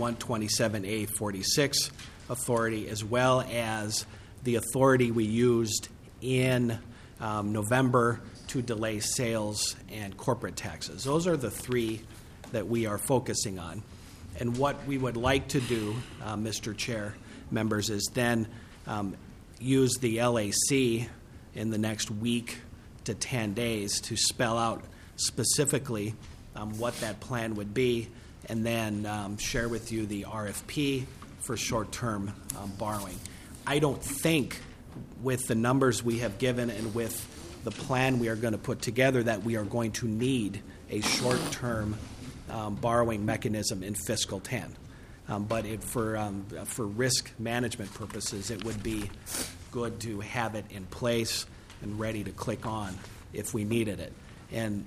127A46 authority, as well as the authority we used in November to delay sales and corporate taxes. Those are the three that we are focusing on. And what we would like to do, Mr. Chair, members, is then use the LAC in the next week to 10 days to spell out specifically what that plan would be, and then share with you the RFP for short-term borrowing. I don't think with the numbers we have given and with the plan we are going to put together that we are going to need a short-term borrowing mechanism in fiscal 10. But for risk management purposes, it would be good to have it in place and ready to click on if we needed it. And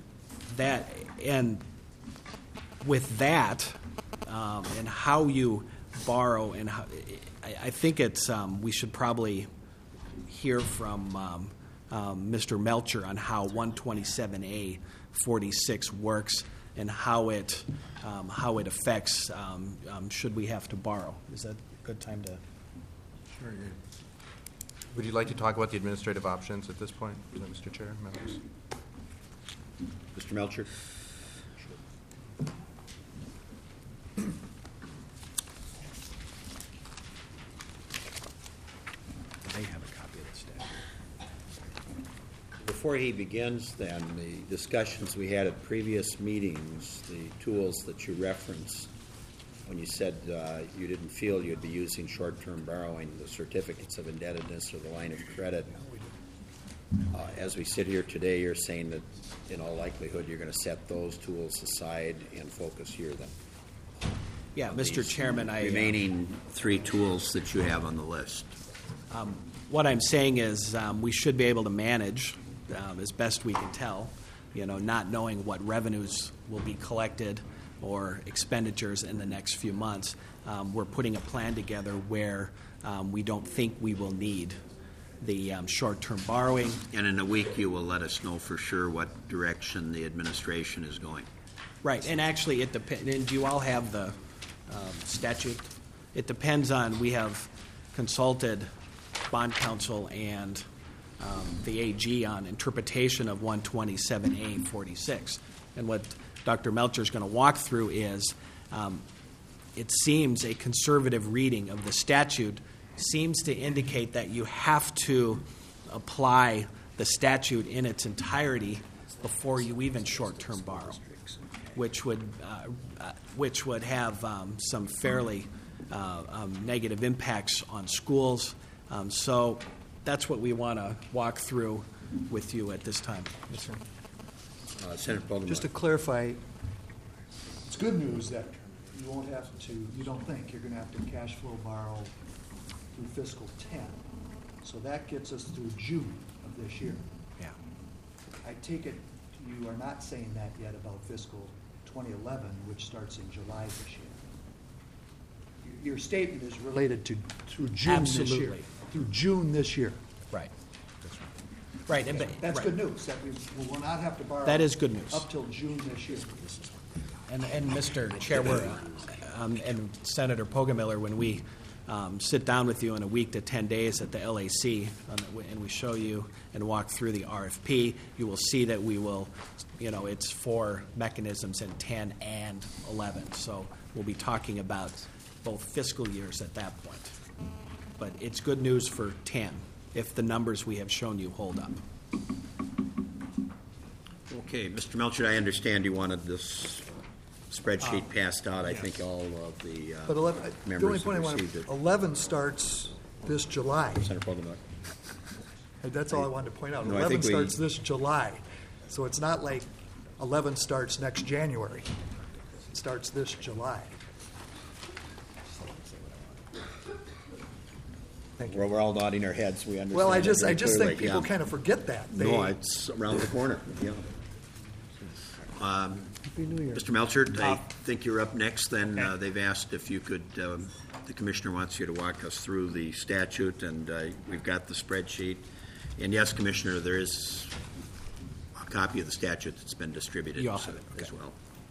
with that, and how you borrow, and how, I think it's we should probably hear from Mr. Melcher on how 127A 46 works and how it affects should we have to borrow. Is that a good time to? Sure. Would you like to talk about the administrative options at this point, Mr. Chair, members? Mr. Melcher? They have a copy of the statute. Before he begins, then, the discussions we had at previous meetings, the tools that you referenced, when you said you didn't feel you'd be using short-term borrowing, the certificates of indebtedness or the line of credit, as we sit here today, you're saying that in all likelihood you're going to set those tools aside and focus here then? Yeah, Mr. Chairman, remaining three tools that you have on the list. What I'm saying is we should be able to manage as best we can tell, not knowing what revenues will be collected or expenditures in the next few months. We're putting a plan together where we don't think we will need the short-term borrowing. And in a week, you will let us know for sure what direction the administration is going. Right, and actually it depends, and do you all have the statute? It depends on, we have consulted bond counsel and the AG on interpretation of 127A46. And what Dr. Melcher is going to walk through is it seems a conservative reading of the statute seems to indicate that you have to apply the statute in its entirety before you even short-term borrow, which would have some fairly negative impacts on schools. So that's what we want to walk through with you at this time. Yes, sir. Senator Baldwin. Just to clarify, it's good news that you won't have to, you don't think you're going to have to cash flow borrow through fiscal 10. So that gets us through June of this year. Yeah. I take it you are not saying that yet about fiscal 2011, which starts in July this year. Your statement is related to through June this year. Absolutely. Through June this year. Right. Right. And, That's right. good news, that we will not have to borrow. That is good news. Up till June this year. And Mr. Chair, we're, and Senator Pogamiller, when we sit down with you in a week to 10 days at the LAC, and we show you and walk through the RFP, you will see that we will, it's for mechanisms in 10 and 11. So we'll be talking about both fiscal years at that point. But it's good news for 10 if the numbers we have shown you hold up. Okay, Mr. Melchett, I understand you wanted this spreadsheet passed out. I think all of the But 11, the only members point I have want received to, it. 11 starts this July. Senator Potomac. That's all I wanted to point out. No, I 11 think we- starts this July. So it's not like 11 starts next January. It starts this July. Thank you. We're all nodding our heads. We understand. Well, I that just very think clearly, people yeah. kind of forget that. No, it's around the corner, yeah. Mr. Melchert, I think you're up next then. They've asked if you could, the commissioner wants you to walk us through the statute, and we've got the spreadsheet. And yes, Commissioner, there is a copy of the statute that's been distributed You all have it, as well.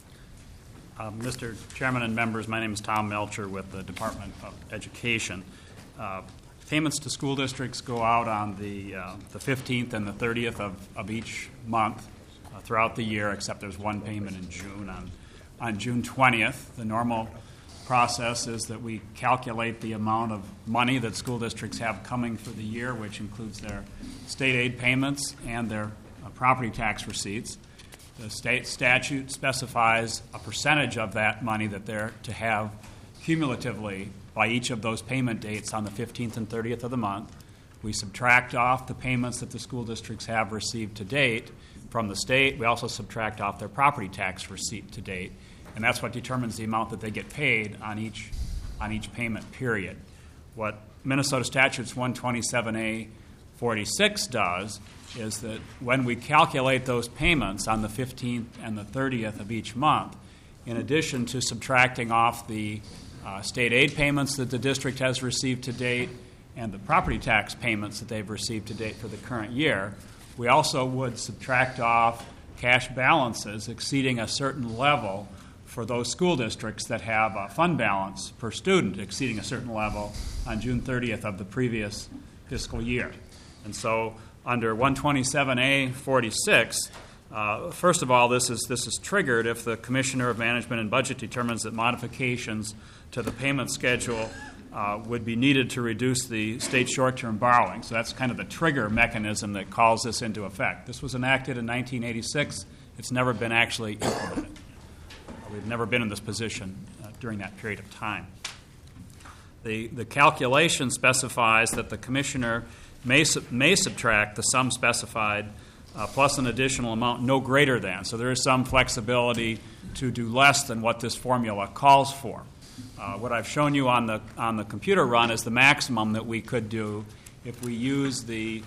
Mr. Chairman and members, my name is Tom Melcher with the Department of Education. Payments to school districts go out on the 15th and the 30th of each month throughout the year, except there's one payment in June. On June 20th, the normal process is that we calculate the amount of money that school districts have coming for the year, which includes their state aid payments and their property tax receipts. The state statute specifies a percentage of that money that they're to have cumulatively by each of those payment dates on the 15th and 30th of the month. We subtract off the payments that the school districts have received to date from the state. We also subtract off their property tax receipt to date, and that's what determines the amount that they get paid on each payment period. What Minnesota Statutes 127A 46 does is that when we calculate those payments on the 15th and the 30th of each month, in addition to subtracting off the state aid payments that the district has received to date and the property tax payments that they've received to date for the current year, we also would subtract off cash balances exceeding a certain level for those school districts that have a fund balance per student exceeding a certain level on June 30th of the previous fiscal year. And so under 127A 46, first of all, this is triggered if the Commissioner of Management and Budget determines that modifications to the payment schedule would be needed to reduce the state short-term borrowing. So that's kind of the trigger mechanism that calls this into effect. This was enacted in 1986. It's never been actually implemented. We've never been in this position during that period of time. The calculation specifies that the Commissioner may subtract the sum specified plus an additional amount no greater than. So there is some flexibility to do less than what this formula calls for. What I've shown you on the computer run is the maximum that we could do if we use the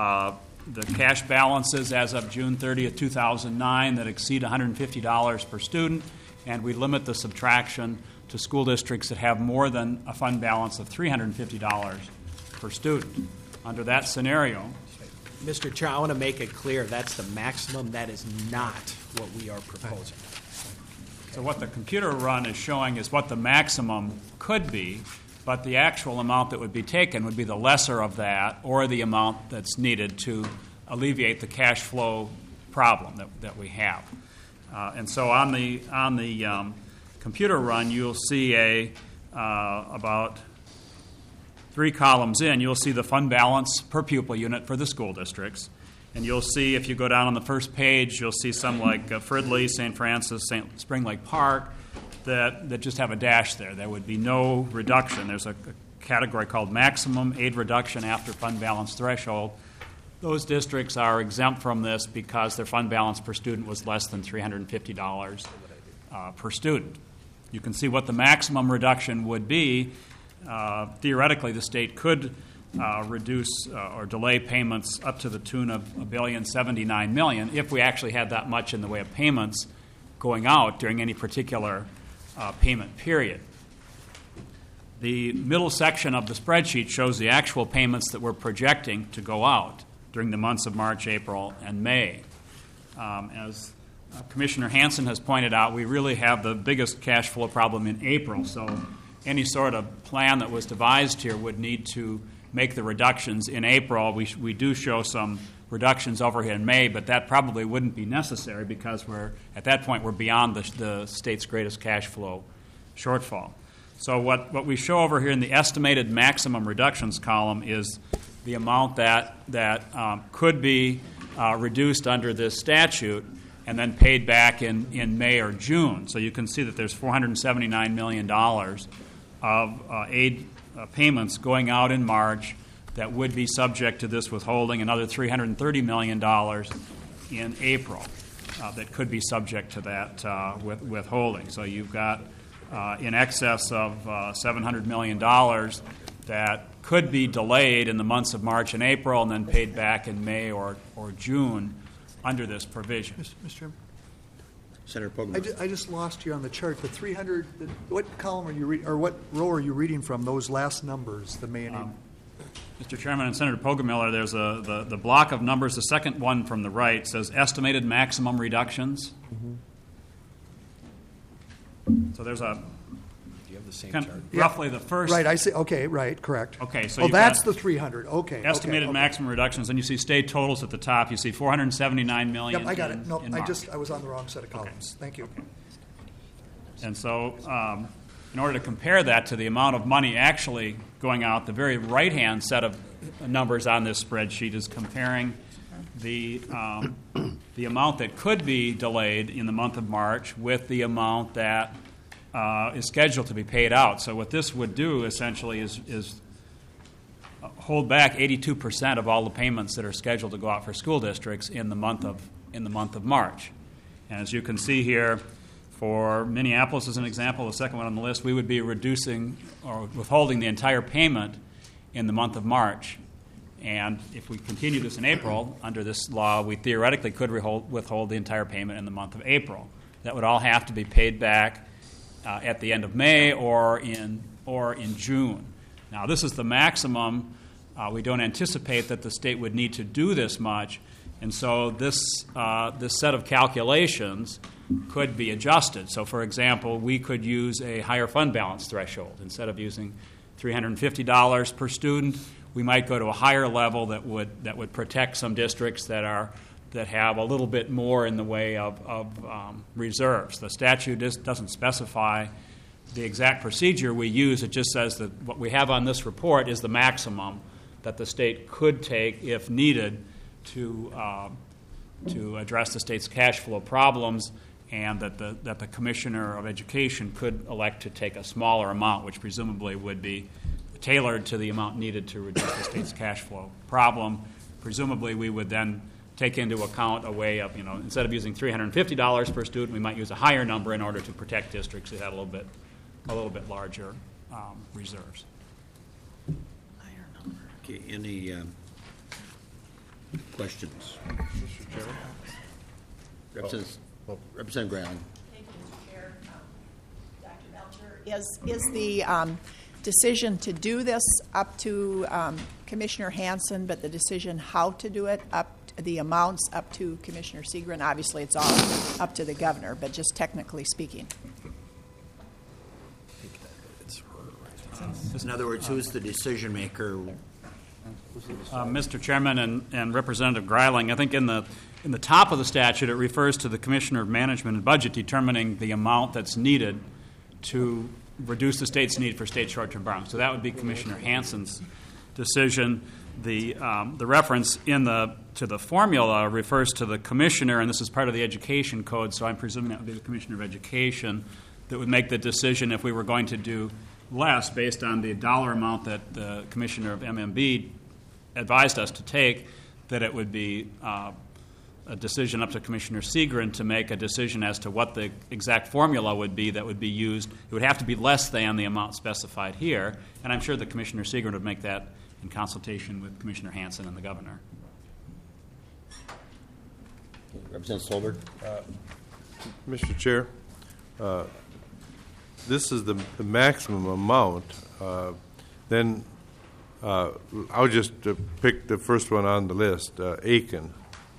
cash balances as of June 30th, 2009 that exceed $150 per student, and we limit the subtraction to school districts that have more than a fund balance of $350 per student. Under that scenario, Mr. Chair, I want to make it clear that's the maximum. That is not what we are proposing. so what the computer run is showing is what the maximum could be, but the actual amount that would be taken would be the lesser of that or the amount that's needed to alleviate the cash flow problem that we have. And so on the computer run, you'll see about 3 columns in, you'll see the fund balance per pupil unit for the school districts. And you'll see, if you go down on the first page, you'll see some like Fridley, St. Francis, Spring Lake Park that just have a dash there. There would be no reduction. There's a category called maximum aid reduction after fund balance threshold. Those districts are exempt from this because their fund balance per student was less than $350 per student. You can see what the maximum reduction would be. Theoretically, the state could reduce or delay payments up to the tune of $1.079 billion if we actually had that much in the way of payments going out during any particular payment period. The middle section of the spreadsheet shows the actual payments that we're projecting to go out during the months of March, April, and May. As Commissioner Hansen has pointed out, we really have the biggest cash flow problem in April, so any sort of plan that was devised here would need to make the reductions in April. We do show some reductions over here in May, but that probably wouldn't be necessary because at that point we're beyond the state's greatest cash flow shortfall. So what we show over here in the estimated maximum reductions column is the amount that could be reduced under this statute and then paid back in May or June. So you can see that there's $479 million of aid payments going out in March that would be subject to this withholding, another $330 million in April that could be subject to that withholding. So you've got in excess of $700 million that could be delayed in the months of March and April and then paid back in May or June under this provision. Mr. Chairman? Senator Pogler. I just lost you on the chart. The 300, what column are you reading, or what row are you reading from, those last numbers, the May and April? Mr. Chairman and Senator Poggemiller, there's the block of numbers. The second one from the right says estimated maximum reductions. So there's a Do you have the same kind chart? of roughly the first. Right, I see, okay, right, correct. Okay, so Oh, you've that's got the 300, okay. estimated okay. maximum reductions, and you see state totals at the top. You see $479 million. Yep, I got it. No, in I March. was on the wrong set of columns. Thank you. And so, in order to compare that to the amount of money actually going out, the very right-hand set of numbers on this spreadsheet is comparing the amount that could be delayed in the month of March with the amount that is scheduled to be paid out. So what this would do essentially is hold back 82% of all the payments that are scheduled to go out for school districts in the month of March. And as you can see here, for Minneapolis as an example, the second one on the list, we would be reducing or withholding the entire payment in the month of March. And if we continue this in April, under this law, we theoretically could withhold the entire payment in the month of April. That would all have to be paid back at the end of May or in June. Now, this is the maximum. We don't anticipate that the state would need to do this much, and so this set of calculations could be adjusted. So, for example, we could use a higher fund balance threshold. Instead of using $350 per student, we might go to a higher level that would protect some districts that have a little bit more in the way of reserves. The statute doesn't specify the exact procedure we use. It just says that what we have on this report is the maximum that the state could take if needed to address the state's cash flow problems, and that the Commissioner of Education could elect to take a smaller amount, which presumably would be tailored to the amount needed to reduce the state's cash flow problem. Presumably, we would then take into account a way of, instead of using $350 per student, we might use a higher number in order to protect districts that had a little bit larger reserves. Okay, any questions? Mr. Chairman? Representative Grayling. Thank you, Mr. Chair. Dr. Melcher, is the decision to do this up to Commissioner Hansen, but the decision how to do it, the amounts up to Commissioner Segren? Obviously, it's all up to the governor, but just technically speaking. In other words, who's the decision maker? Mr. Chairman and Representative Greiling, I think in the top of the statute it refers to the Commissioner of Management and Budget determining the amount that's needed to reduce the state's need for state short-term borrowing. So that would be Commissioner Hansen's decision. The reference to the formula refers to the commissioner, and this is part of the education code, so I'm presuming that would be the Commissioner of Education that would make the decision if we were going to do less based on the dollar amount that the Commissioner of MMB advised us to take, that it would be a decision up to Commissioner Segren to make a decision as to what the exact formula would be that would be used. It would have to be less than the amount specified here, and I'm sure that Commissioner Segren would make that in consultation with Commissioner Hansen and the governor. Representative Stolberg. Mr. Chair, this is the maximum amount. Then I'll just pick the first one on the list, Aiken.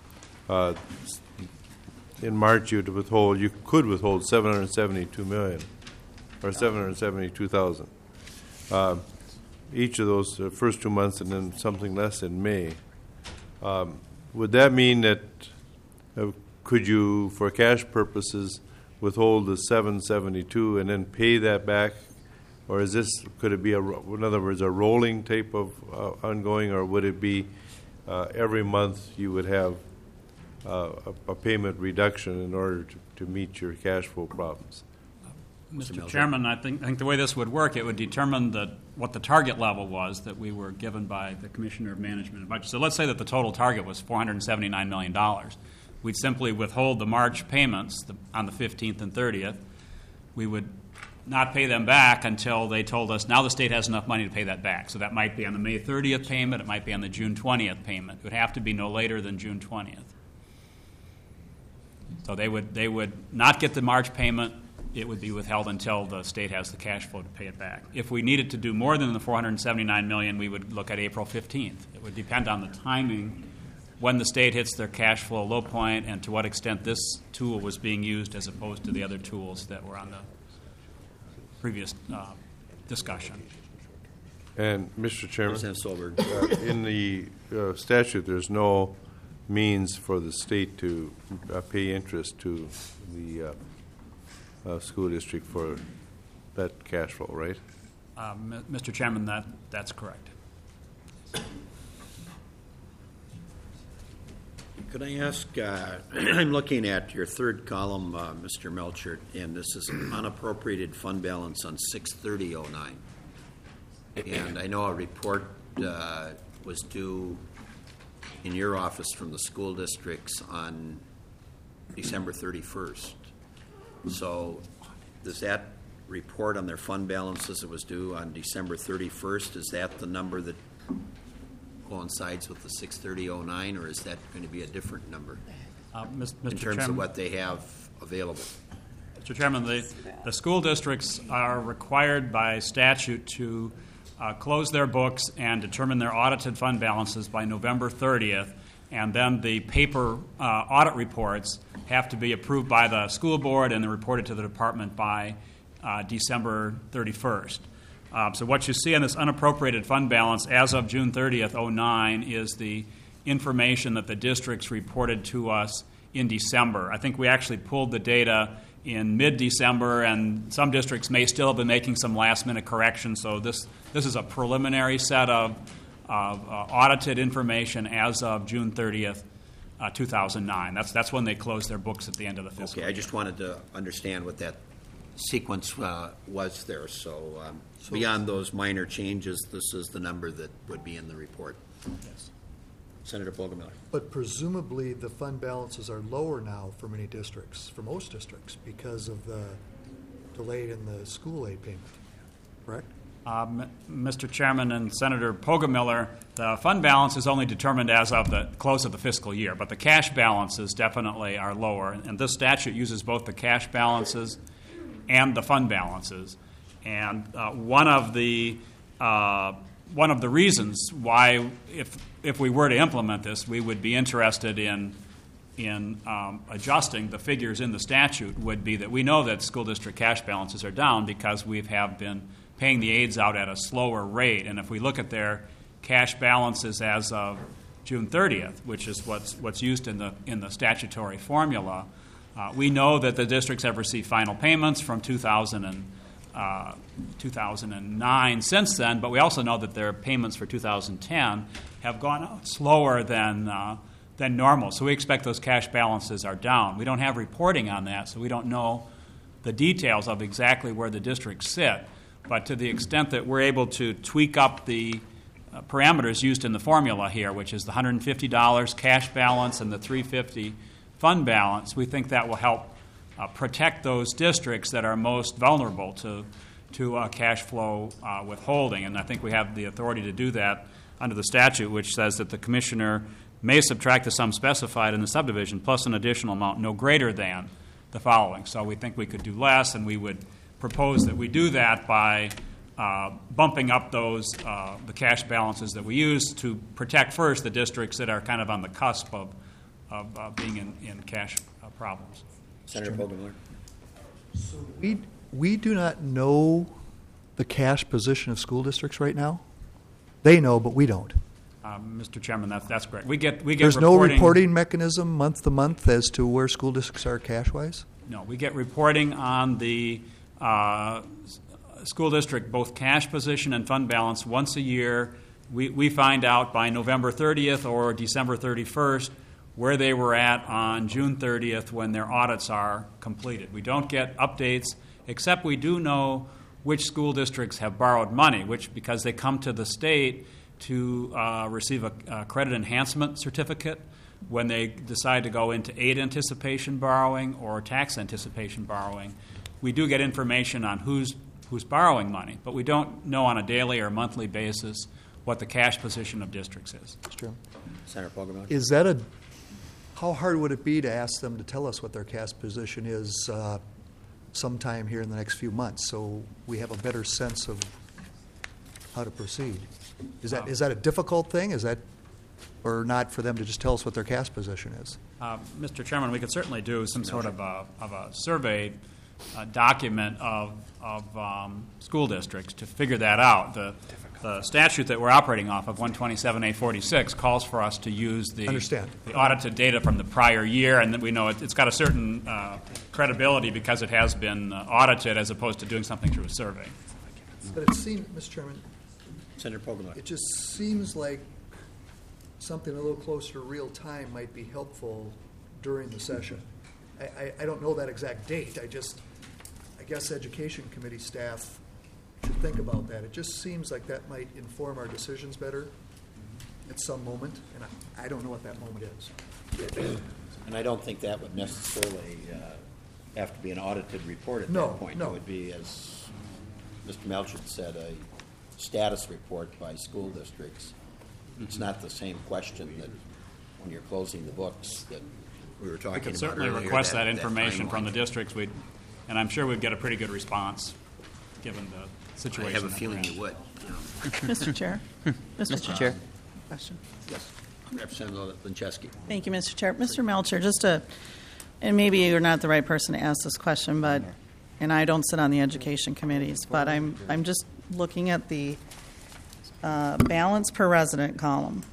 In March, you could withhold $772 million or $772,000. each of those first 2 months and then something less in May. Would that mean that could you, for cash purposes, withhold the 772 and then pay that back? Or could it be, in other words, a rolling type of ongoing, or would it be every month you would have a payment reduction in order to meet your cash flow problems? Mr. Chairman, I think the way this would work, it would determine what the target level was that we were given by the Commissioner of Management and Budget. So let's say that the total target was $479 million. We'd simply withhold the March payments on the 15th and 30th. We would not pay them back until they told us now the state has enough money to pay that back. So that might be on the May 30th payment. It might be on the June 20th payment. It would have to be no later than June 20th. So they would not get the March payment. It would be withheld until the state has the cash flow to pay it back. If we needed to do more than the $479 million, we would look at April 15th. It would depend on the timing when the state hits their cash flow low point and to what extent this tool was being used as opposed to the other tools that were on the previous discussion. And, Mr. Chairman, Representative Solberg. in the statute, there's no means for the state to pay interest to the school district for that cash flow, right? Mr. Chairman, that's correct. Could I ask, I'm looking at your third column, Mr. Melchert, and this is an unappropriated fund balance on 6/30/09. And I know a report was due in your office from the school districts on December 31st. So does that report on their fund balances that was due on December 31st, is that the number that coincides with the 6/30/09, or is that going to be a different number Mr. in terms Chairman, of what they have available? Mr. Chairman, the school districts are required by statute to close their books and determine their audited fund balances by November 30th, and then the paper audit reports have to be approved by the school board and then reported to the department by December 31st. So what you see on this unappropriated fund balance as of June 30th, 09 is the information that the districts reported to us in December. I think we actually pulled the data in mid-December, and some districts may still have been making some last-minute corrections. So this is a preliminary set of audited information as of June 30th, 2009. That's when they closed their books at the end of the fiscal year. Okay, I just wanted to understand what that sequence was there. So beyond those minor changes, this is the number that would be in the report. Yes. Senator Poggemiller. But presumably, the fund balances are lower now for many districts, for most districts, because of the delay in the school aid payment, correct? Mr. Chairman and Senator Poggemiller, the fund balance is only determined as of the close of the fiscal year, but the cash balances definitely are lower. And this statute uses both the cash balances and the fund balances. And one of the reasons why, if we were to implement this, we would be interested in adjusting the figures in the statute would be that we know that school district cash balances are down because we have been paying the aids out at a slower rate. And if we look at their cash balances as of June 30th, which is what's used in the statutory formula, we know that the districts have received final payments from 2009 since then, but we also know that their payments for 2010 have gone out slower than normal. So we expect those cash balances are down. We don't have reporting on that, so we don't know the details of exactly where the districts sit. But to the extent that we're able to tweak up the parameters used in the formula here, which is the $150 cash balance and the $350 fund balance, we think that will help protect those districts that are most vulnerable to cash flow withholding. And I think we have the authority to do that under the statute, which says that the commissioner may subtract the sum specified in the subdivision plus an additional amount no greater than the following. So we think we could do less, and we would propose that we do that by bumping up the cash balances that we use to protect first the districts that are kind of on the cusp of being in cash problems. Senator Poggemiller. So we do not know the cash position of school districts right now? They know, but we don't. Mr. Chairman, that's correct. We get There's no reporting mechanism month to month as to where school districts are cash-wise? No, we get reporting on the school district, both cash position and fund balance, once a year. We find out by November 30th or December 31st where they were at on June 30th when their audits are completed. We don't get updates, except we do know which school districts have borrowed money, which because they come to the state to receive a credit enhancement certificate when they decide to go into aid anticipation borrowing or tax anticipation borrowing. We do get information on who's borrowing money, but we don't know on a daily or monthly basis what the cash position of districts is. Mr. Chairman. Senator Pogrebnch. Is that how hard would it be to ask them to tell us what their cash position is sometime here in the next few months, so we have a better sense of how to proceed? Is that a difficult thing? Is that, or not, for them to just tell us what their cash position is? Mr. Chairman, we could certainly do some sort of a survey document of school districts to figure that out. The statute that we're operating off of, 127A46, calls for us to use the audited data from the prior year, and that we know it's got a certain credibility because it has been audited as opposed to doing something through a survey. But it seems, Mr. Chairman, Senator Pogrebnch. it just seems like something a little closer to real time might be helpful during the session. I don't know that exact date. I guess Education Committee staff should think about that. It just seems like that might inform our decisions better at some moment, and I don't know what that moment is. And I don't think that would necessarily have to be an audited report at No, that point. no. It would be, as Mr. Melcher said, a status report by school districts. It's not the same question that when you're closing the books that we were talking about. We could certainly earlier, request that information from timeline. the districts, and I'm sure we'd get a pretty good response given the situation. I have a that feeling we're in. you would. Mr. Chair. Mr. Chair. Question. Yes. Representative Lincheski. Thank you, Mr. Chair. Mr. Melcher, and maybe you're not the right person to ask this question, and I don't sit on the education committees, but I'm just looking at the balance per resident column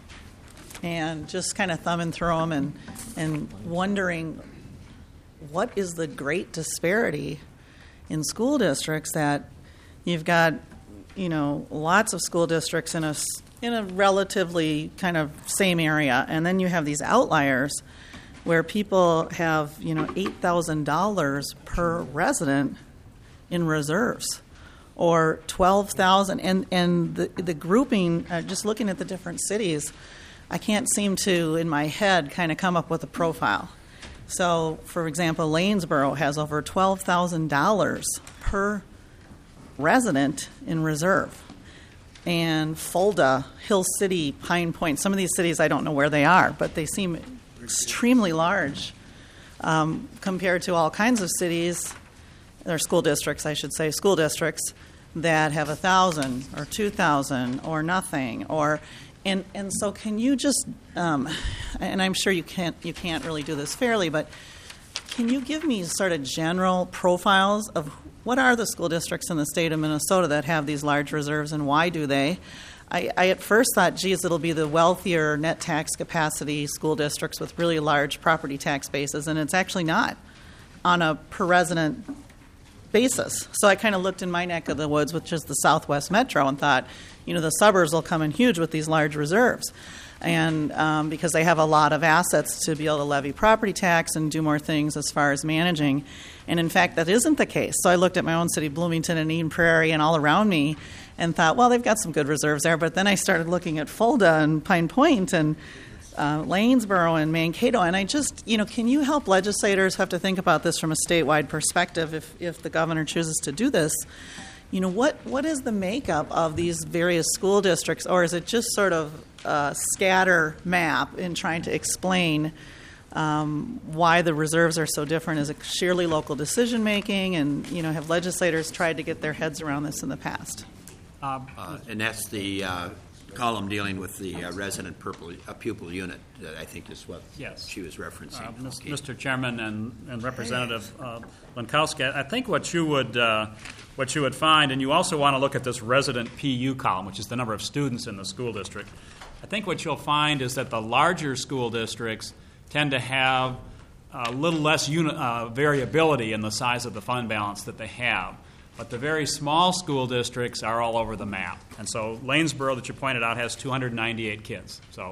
and just kind of thumbing through them and wondering what is the great disparity in school districts that you've got, lots of school districts in a relatively kind of same area, and then you have these outliers where people have, $8,000 per resident in reserves, or $12,000, and the grouping. Just looking at the different cities, I can't seem to, in my head, kind of come up with a profile. So, for example, Lanesboro has over $12,000 per resident in reserve. And Fulda, Hill City, Pine Point, some of these cities I don't know where they are, but they seem extremely large compared to all kinds of cities, or school districts, I should say, school districts that have 1,000 or 2,000 or nothing. And so can you just, and I'm sure you can't really do this fairly, but can you give me sort of general profiles of what are the school districts in the state of Minnesota that have these large reserves, and why do they? I at first thought, geez, it'll be the wealthier net tax capacity school districts with really large property tax bases, and it's actually not on a per resident basis. So I kind of looked in my neck of the woods, which is the Southwest Metro, and thought, the suburbs will come in huge with these large reserves. And because they have a lot of assets to be able to levy property tax and do more things as far as managing. And in fact, that isn't the case. So I looked at my own city, Bloomington and Eden Prairie and all around me, and thought, well, they've got some good reserves there. But then I started looking at Fulda and Pine Point and Lanesboro and Mankato. And I just, can you help legislators have to think about this from a statewide perspective if the governor chooses to do this? What is the makeup of these various school districts, or is it just sort of a scatter map in trying to explain why the reserves are so different? Is it sheerly local decision making, and have legislators tried to get their heads around this in the past? And that's the column dealing with the resident pupil unit, that I think is what Yes. she was referencing. Okay. Mr. Chairman and Representative Lankowski, I think what you would find, and you also want to look at this resident PU column, which is the number of students in the school district. I think what you'll find is that the larger school districts tend to have a little less variability in the size of the fund balance that they have. But the very small school districts are all over the map. And so Lanesboro, that you pointed out, has 298 kids. So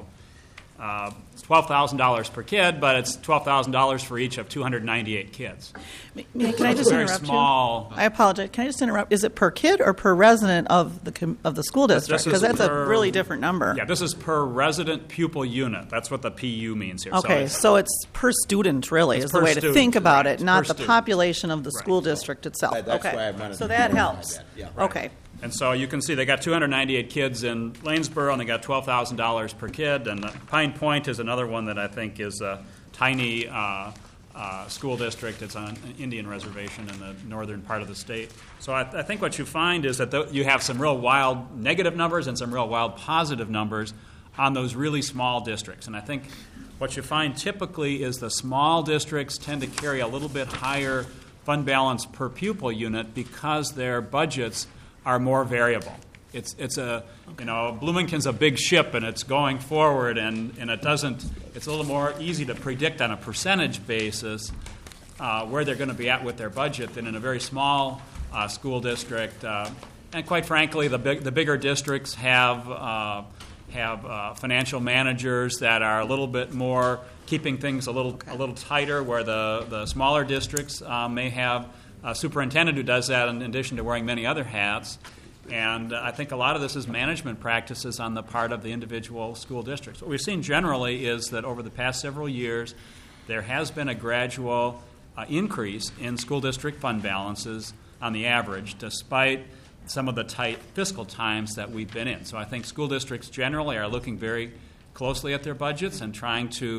it's $12,000 per kid, but it's $12,000 for each of 298 kids. Can I just very interrupt small. you? I apologize. Can I just interrupt? Is it per kid or per resident of the school district? Because that's a really different number. Yeah, this is per resident pupil unit. That's what the PU means here. Okay, so it's per student, really, is the way to think about it, not the population of the school district itself. That's Okay, why I wanted so to that clarify helps. that. Yeah. Okay. And so you can see they got 298 kids in Lanesboro, and they got $12,000 per kid. And Pine Point is another one that I think is a tiny school district. It's on an Indian reservation in the northern part of the state. So I think what you find is that you have some real wild negative numbers and some real wild positive numbers on those really small districts. And I think what you find typically is the small districts tend to carry a little bit higher fund balance per pupil unit because their budgets are more variable. It's a Bloomington's a big ship and it's going forward and it's a little more easy to predict on a percentage basis where they're going to be at with their budget than in a very small school district. And quite frankly, the bigger districts have financial managers that are a little bit more keeping things a little tighter, where the smaller districts may have a superintendent who does that in addition to wearing many other hats. And I think a lot of this is management practices on the part of the individual school districts. What we've seen generally is that over the past several years, there has been a gradual increase in school district fund balances on the average, despite some of the tight fiscal times that we've been in. So I think school districts generally are looking very closely at their budgets and trying to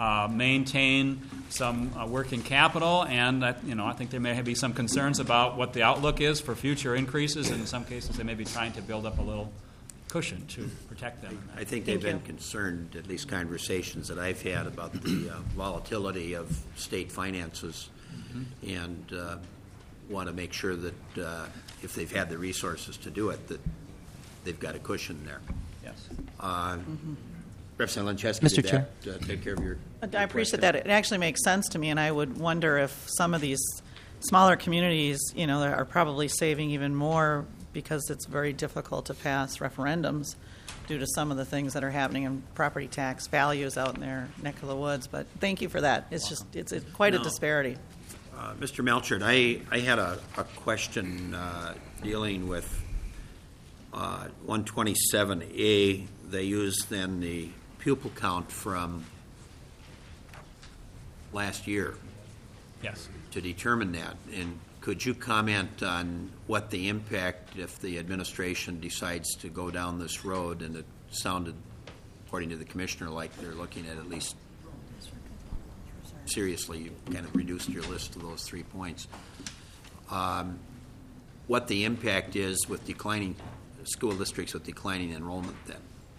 maintain some working capital, and I think there may be some concerns about what the outlook is for future increases. And in some cases, they may be trying to build up a little cushion to protect them. I think they've been concerned, at least conversations that I've had, about the volatility of state finances, and want to make sure that if they've had the resources to do it, that they've got a cushion there. Yes. Representative Lancheski, Mr. Chair. Take care of your I appreciate that. It actually makes sense to me, and I would wonder if some of these smaller communities, are probably saving even more because it's very difficult to pass referendums due to some of the things that are happening in property tax values out in their neck of the woods. But thank you for that. It's it's quite a disparity. Mr. Melchert, I had a question dealing with 127A. They use then the pupil count from last year. Yes. To determine that. And could you comment on what the impact, if the administration decides to go down this road, and it sounded, according to the commissioner, like they're looking at least seriously, you kind of reduced your list to those 3 points. What the impact is with declining school districts with declining enrollment then?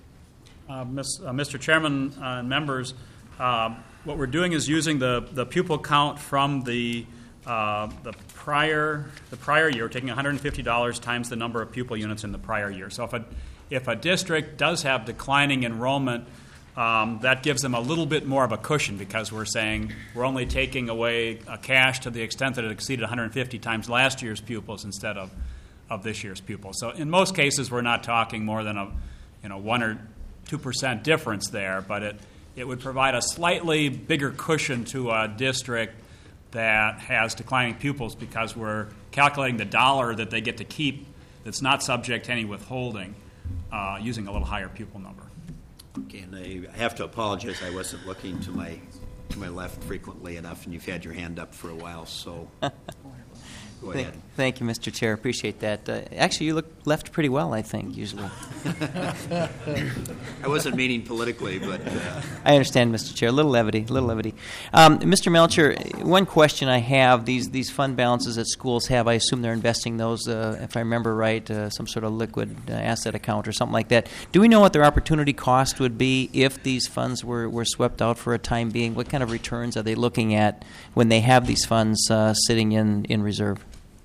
Mr. Chairman and members, what we're doing is using the pupil count from the prior year, taking $150 times the number of pupil units in the prior year. So if a district does have declining enrollment, that gives them a little bit more of a cushion, because we're saying we're only taking away cash to the extent that it exceeded 150 times last year's pupils instead of this year's pupils. So in most cases, we're not talking more than a 1 or 2% difference there, but it would provide a slightly bigger cushion to a district that has declining pupils, because we're calculating the dollar that they get to keep that's not subject to any withholding using a little higher pupil number. Okay, and I have to apologize. I wasn't looking to my left frequently enough, and you've had your hand up for a while, so go ahead. Thank you, Mr. Chair. Appreciate that. Actually, you look left pretty well, I think, usually. I wasn't meaning politically, but I understand, Mr. Chair. A little levity, Mr. Melcher, one question I have, these fund balances that schools have, I assume they're investing those, if I remember right, some sort of liquid asset account or something like that. Do we know what their opportunity cost would be if these funds were swept out for a time being? What kind of returns are they looking at when they have these funds sitting in reserve?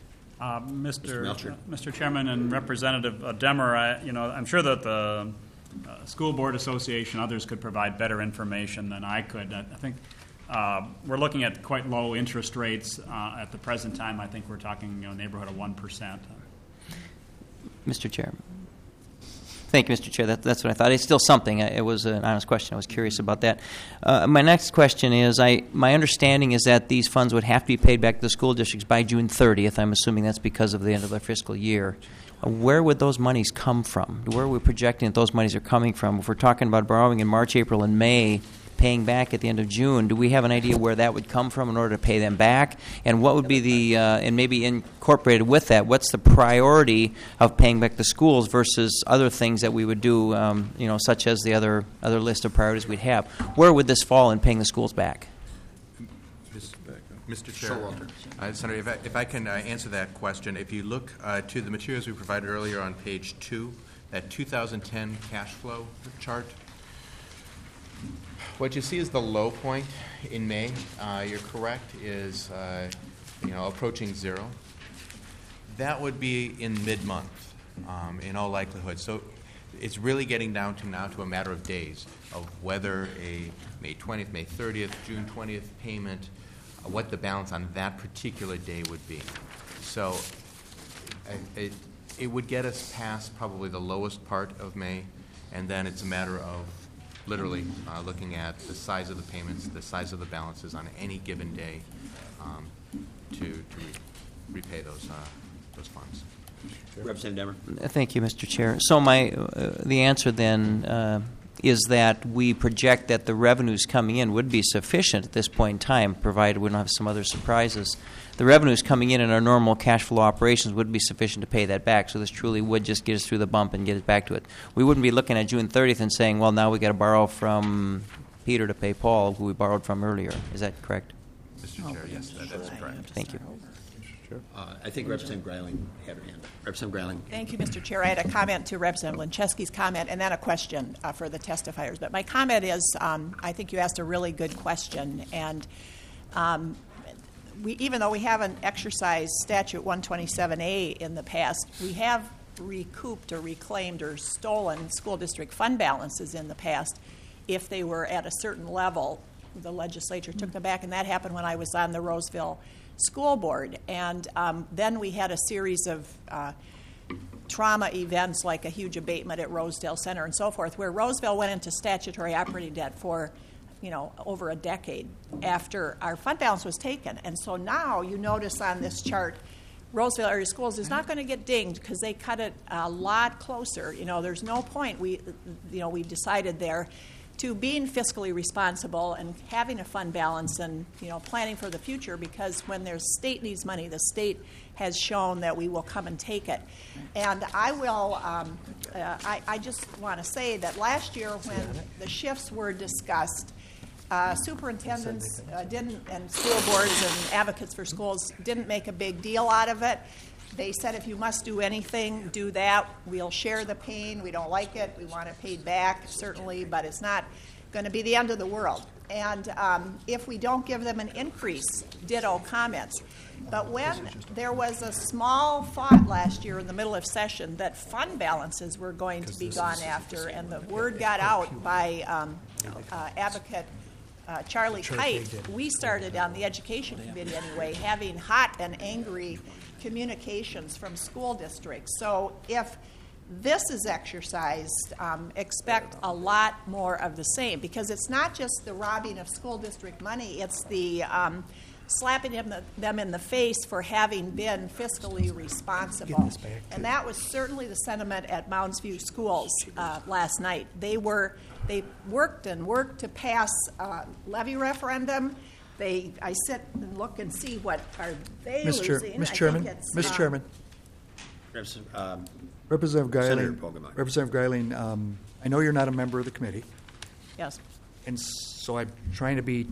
Mr. Chairman and Representative Demmer, I'm sure that the School Board Association, others could provide better information than I could. I think we're looking at quite low interest rates at the present time. I think we're talking neighborhood of 1%. Mr. Chairman. Thank you, Mr. Chair. That's what I thought. It's still something. It was an honest question. I was curious about that. My next question is, my understanding is that these funds would have to be paid back to the school districts by June 30th. I'm assuming that's because of the end of their fiscal year. Where would those monies come from? Where are we projecting that those monies are coming from? If we're talking about borrowing in March, April, and May, paying back at the end of June, do we have an idea where that would come from in order to pay them back? And what would be the, and maybe incorporated with that, what's the priority of paying back the schools versus other things that we would do, such as the other list of priorities we'd have? Where would this fall in paying the schools back? Mr. Chair, Senator, if I can answer that question, if you look to the materials we provided earlier on page 2, that 2010 cash flow chart, what you see is the low point in May. You're correct, is approaching zero. That would be in mid-month, in all likelihood. So it's really getting down to now to a matter of days of whether a May 20th, May 30th, June 20th payment, what the balance on that particular day would be. So it would get us past probably the lowest part of May, and then it's a matter of literally looking at the size of the payments, the size of the balances on any given day to repay those funds. Representative Demmer. Thank you, Mr. Chair. So the answer then is that we project that the revenues coming in would be sufficient at this point in time, provided we don't have some other surprises. The revenues coming in our normal cash flow operations would be sufficient to pay that back, so this truly would just get us through the bump and get us back to it. We wouldn't be looking at June 30th and saying, well, now we got to borrow from Peter to pay Paul, who we borrowed from earlier. Is that correct? Mr. Chair, yes, that's correct. Thank you. I think Representative Greiling had her hand up. Representative Greiling. Thank you, Mr. Chair. I had a comment to Representative Linczewski's comment and then a question for the testifiers. But my comment is, I think you asked a really good question. And even though we haven't exercised Statute 127A in the past, we have recouped or reclaimed or stolen school district fund balances in the past if they were at a certain level. The legislature took them back, and that happened when I was on the Roseville School Board. And then we had a series of trauma events like a huge abatement at Rosedale Center and so forth, where Roseville went into statutory operating debt for over a decade after our fund balance was taken. And so now you notice on this chart, Roseville Area Schools is not going to get dinged because they cut it a lot closer. There's no point. We decided there to being fiscally responsible and having a fund balance and planning for the future, because when the state needs money, the state has shown that we will come and take it. And I will. I just want to say that last year when the shifts were discussed, superintendents didn't, and school boards and advocates for schools didn't make a big deal out of it. They said, if you must do anything, do that. We'll share the pain. We don't like it. We want it paid back, certainly, but it's not going to be the end of the world. And if we don't give them an increase, ditto comments. But when there was a small thought last year in the middle of session that fund balances were going to be gone after, and the word got out by advocate Charlie Kite, we started on the education committee anyway, having hot and angry communications from school districts. So if this is exercised, expect a lot more of the same, because it's not just the robbing of school district money, it's the slapping them in the face for having been fiscally responsible. And that was certainly the sentiment at Mounds View Schools last night. They worked to pass a levy referendum. I sit and look and see what are they losing. Mr. Chairman. Representative Senator Geiling, Poggemeier. Representative Geiling, I know you're not a member of the committee, Yes. and so I'm trying to be,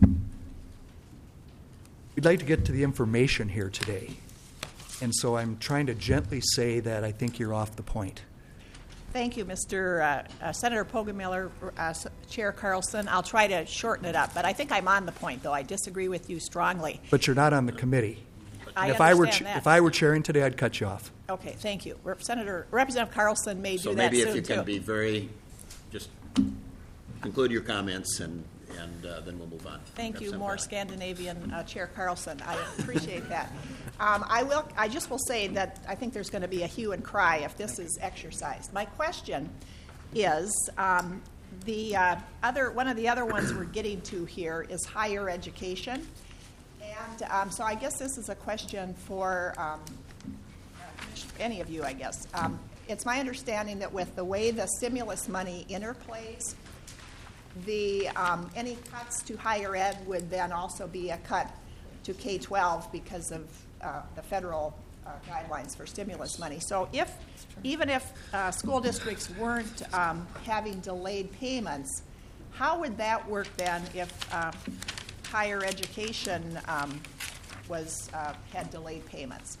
we'd like to get to the information here today. And so I'm trying to gently say that I think you're off the point. Thank you, Mr. Senator Poggemeier, Chair Carlson. I'll try to shorten it up, but I think I'm on the point, though. I disagree with you strongly. But you're not on the committee. I And understand that. if I were chairing today, I'd cut you off. Okay, thank you. Representative Carlson may So do that maybe soon, if you too. can be very, just conclude your comments and then we'll move on. Thank you, Representative more Geiling. Scandinavian Chair Carlson. I appreciate that. I just will say that I think there's going to be a hue and cry if this is exercised. My question is, one of the other ones we're getting to here is higher education. And so I guess this is a question for any of you, I guess. It's my understanding that with the way the stimulus money interplays, any cuts to higher ed would then also be a cut to K-12 because of the federal guidelines for stimulus money. So even if school districts weren't having delayed payments, how would that work then if higher education had delayed payments?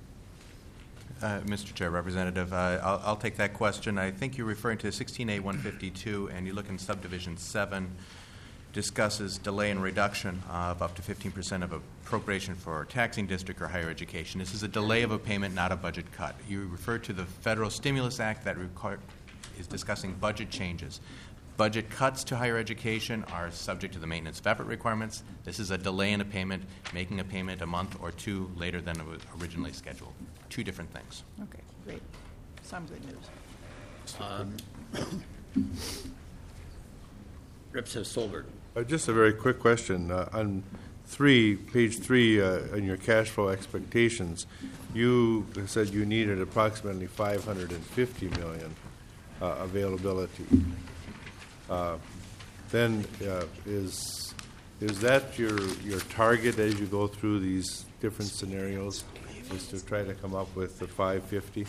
Mr. Chair, Representative, I'll take that question. I think you're referring to 16A-152, and you look in subdivision 7, discusses delay and reduction of up to 15% of appropriation for a taxing district or higher education. This is a delay of a payment, not a budget cut. You refer to the Federal Stimulus Act that is discussing budget changes. Budget cuts to higher education are subject to the maintenance of effort requirements. This is a delay in a payment, making a payment a month or two later than it was originally scheduled. Two different things. Okay, great. Some good news. Representative Solberg. Just a very quick question. On page 3, in your cash flow expectations, you said you needed approximately $550 million availability. Then is that your target as you go through these different scenarios, is to try to come up with the 550?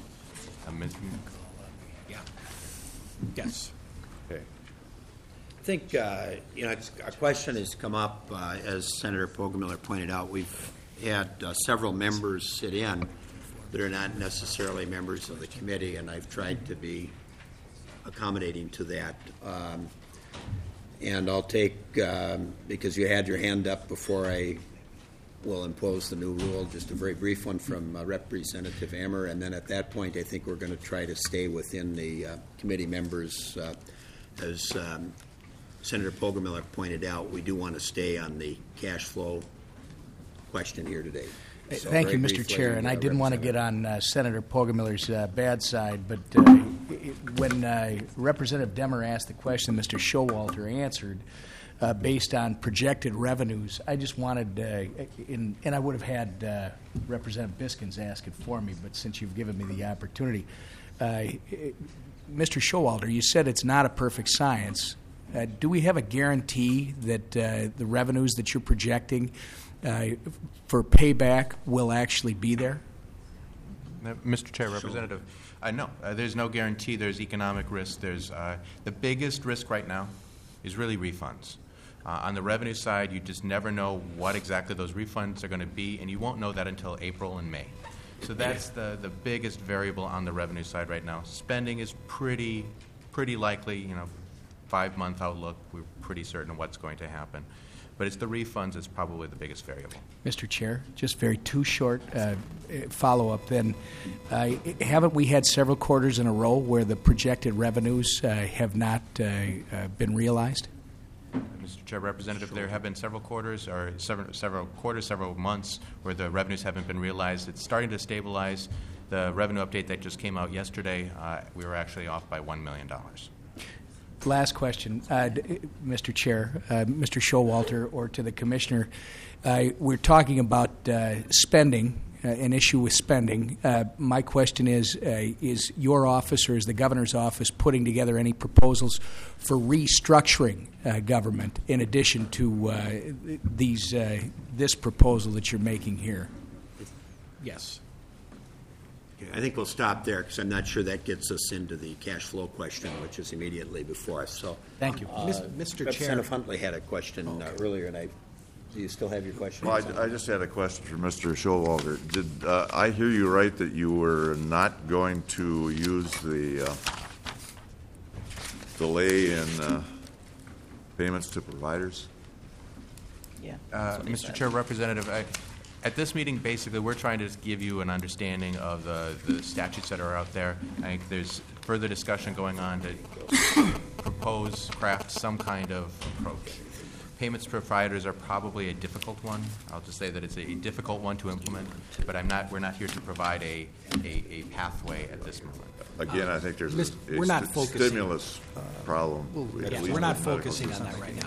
Yeah. Yes. Okay. I think, a question has come up, as Senator Poggemeier pointed out. We've had several members sit in that are not necessarily members of the committee, and I've tried to be accommodating to that. And I'll take, because you had your hand up before I will impose the new rule, just a very brief one from Representative Ammer, and then at that point I think we're going to try to stay within the committee members. As Senator Poggemeier pointed out, we do want to stay on the cash flow question here today. So Thank you, very Mr. briefly, Chair, and I didn't want to get on Senator Poggemeier's bad side, but when Representative Demmer asked the question, Mr. Showalter answered based on projected revenues. I just wanted, and I would have had Representative Biskins ask it for me, but since you've given me the opportunity, Mr. Showalter, you said it's not a perfect science. Do we have a guarantee that the revenues that you're projecting for payback will actually be there? Mr. Chair, Representative, no, there's no guarantee. There's economic risk. There's the biggest risk right now is really refunds. On the revenue side, you just never know what exactly those refunds are going to be, and you won't know that until April and May. So that's the biggest variable on the revenue side right now. Spending is pretty likely, 5-month outlook. We're pretty certain what's going to happen. But it's the refunds that's probably the biggest variable. Mr. Chair, just very too short follow-up then. Haven't we had several quarters in a row where the projected revenues have not been realized? Mr. Chair, Representative, there have been several quarters, or several months where the revenues haven't been realized. It's starting to stabilize. The revenue update that just came out yesterday, we were actually off by $1 million. Last question, Mr. Chair, Mr. Showalter, or to the Commissioner. We're talking about spending, an issue with spending. My question is your office or is the Governor's office putting together any proposals for restructuring government in addition to this proposal that you're making here? Yes. I think we'll stop there because I'm not sure that gets us into the cash flow question, which is immediately before us. So, Thank you. Mr. Chair. Representative Huntley had a question earlier, and do you still have your question? Well, I just had a question for Mr. Showalter. Did I hear you right that you were not going to use the delay in payments to providers? Yeah. Mr. Chair, Representative, at this meeting, basically, we're trying to give you an understanding of the statutes that are out there. I think there's further discussion going on to craft some kind of approach. Payments to providers are probably a difficult one. I'll just say that it's a difficult one to implement, but we're not here to provide a pathway at this moment. Again, I think there's we're not a focusing. stimulus problem. Yeah, we're not focusing on that right now.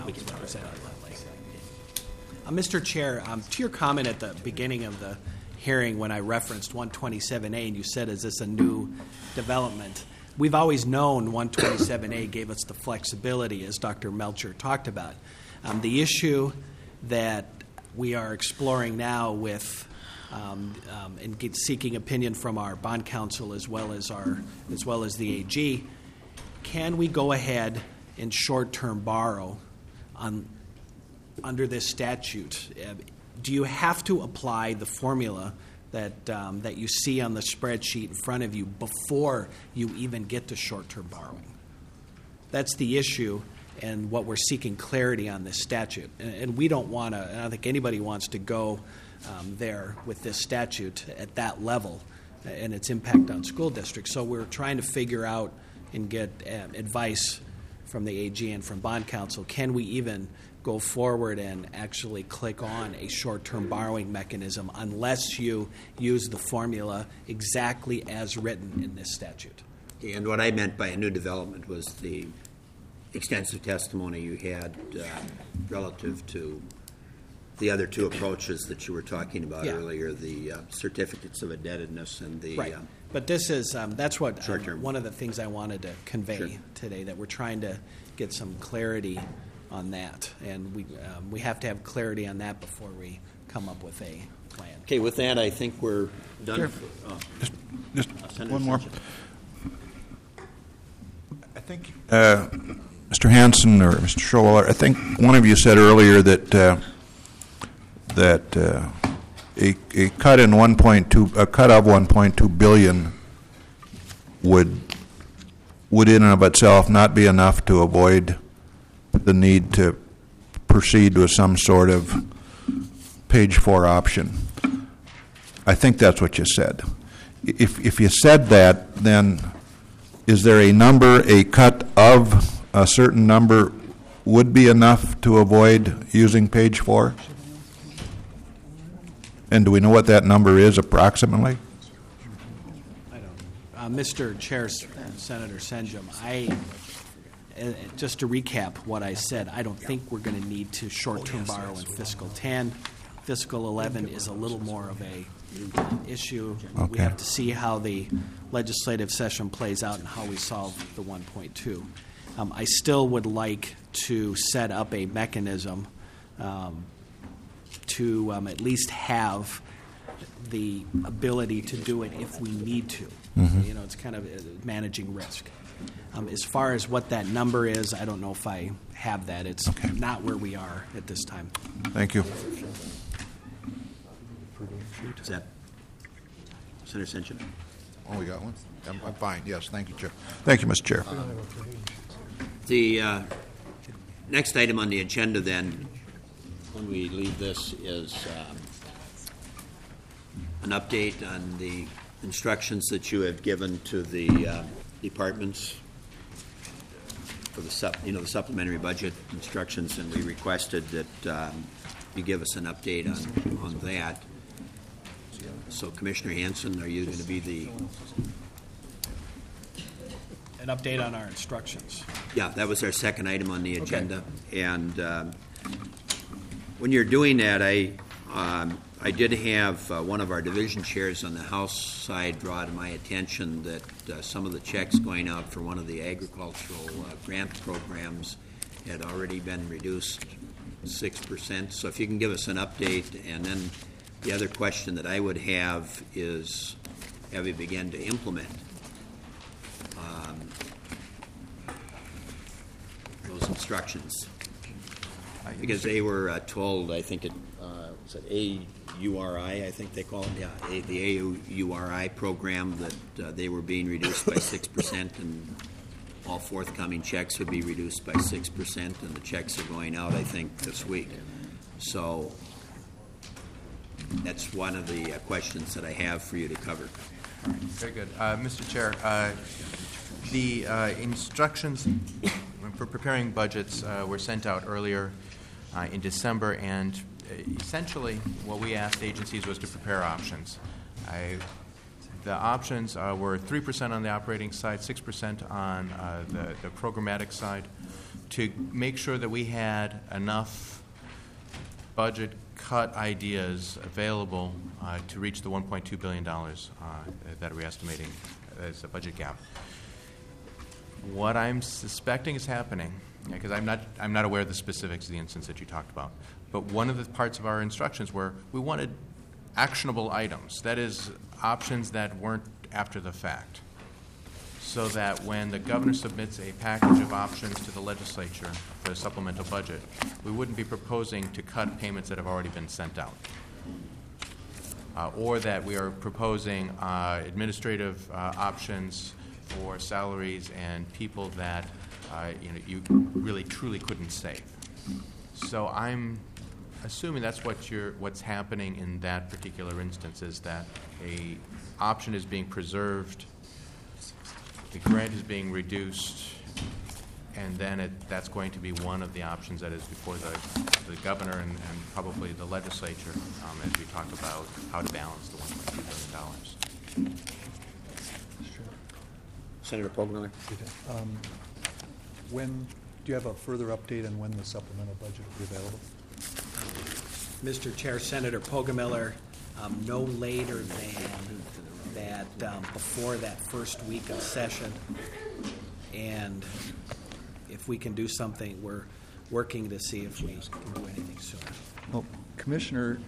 Mr. Chair, to your comment at the beginning of the hearing when I referenced 127A and you said, is this a new development? We've always known 127A gave us the flexibility, as Dr. Melcher talked about. The issue that we are exploring now with and seeking opinion from our bond counsel as well as the AG, can we go ahead and short-term borrow under this statute? Do you have to apply the formula that you see on the spreadsheet in front of you before you even get to short-term borrowing? That's the issue and what we're seeking clarity on this statute. And we don't want to, I don't think anybody wants to go there with this statute at that level and its impact on school districts. So we're trying to figure out and get advice from the AG and from bond counsel. Can we even go forward and actually click on a short-term borrowing mechanism unless you use the formula exactly as written in this statute? And what I meant by a new development was the extensive testimony you had relative to the other two approaches that you were talking about earlier, the certificates of indebtedness and the right. But this is that's what short-term. One of the things I wanted to convey today, that we're trying to get some clarity on that, and we have to have clarity on that before we come up with a plan. Okay, with that, I think we're done. Just one more. I think Mr. Hanson or Mr. Schroller, I think one of you said earlier that a cut in 1.2, a cut of 1.2 billion would in and of itself not be enough to avoid the need to proceed with some sort of page 4 option. I think that's what you said. If you said that, then is there a number, a cut of a certain number would be enough to avoid using page 4? And do we know what that number is approximately? I don't. Mr. Chair, Senator Senjum, just to recap what I said, I don't think we're going to need to short-term borrow in fiscal 10. Fiscal 11 is a little more of a issue. Okay. We have to see how the legislative session plays out and how we solve the 1.2. I still would like to set up a mechanism to at least have the ability to do it if we need to. Mm-hmm. You know, it's kind of managing risk. As far as what that number is, I don't know if I have that. It's not where we are at this time. Thank you. Is that Senator Senjum? Oh, we got one? I'm fine. Yes, thank you, Chair. Thank you, Mr. Chair. The next item on the agenda then, when we leave this, is an update on the instructions that you have given to the departments for the supplementary budget instructions, and we requested that you give us an update on that. So, Commissioner Hanson, are you going to be An update on our instructions. Yeah, that was our second item on the agenda. Okay. And when you're doing that, I did have one of our division chairs on the House side draw to my attention that some of the checks going out for one of the agricultural grant programs had already been reduced 6%. So if you can give us an update. And then the other question that I would have is have you begin to implement those instructions? Because they were told, I think it was it AURI, I think they call it, yeah, the AURI program, that they were being reduced by 6%, and all forthcoming checks would be reduced by 6%, and the checks are going out, I think, this week. So that's one of the questions that I have for you to cover. Very good. Mr. Chair, the instructions for preparing budgets were sent out earlier in December, and essentially what we asked agencies was to prepare options. The options were 3% on the operating side, 6% on the programmatic side, to make sure that we had enough budget cut ideas available to reach the $1.2 billion that we're estimating as a budget gap. What I'm suspecting is happening, because I'm not aware of the specifics of the instance that you talked about, but one of the parts of our instructions were we wanted actionable items, that is, options that weren't after the fact, so that when the governor submits a package of options to the legislature for a supplemental budget, we wouldn't be proposing to cut payments that have already been sent out, or that we are proposing administrative options for salaries and people that you really truly couldn't save. So I'm assuming that's what's happening in that particular instance, is that a option is being preserved, the grant is being reduced, and then that's going to be one of the options that is before the governor and probably the legislature as we talk about how to balance the $1.2 billion. Senator Pogmiller. When do you have a further update on when the supplemental budget will be available? Mr. Chair, Senator Pogmiller, no later than that before that first week of session, and if we can do something, we're working to see if we can do anything sooner. Well, Commissioner,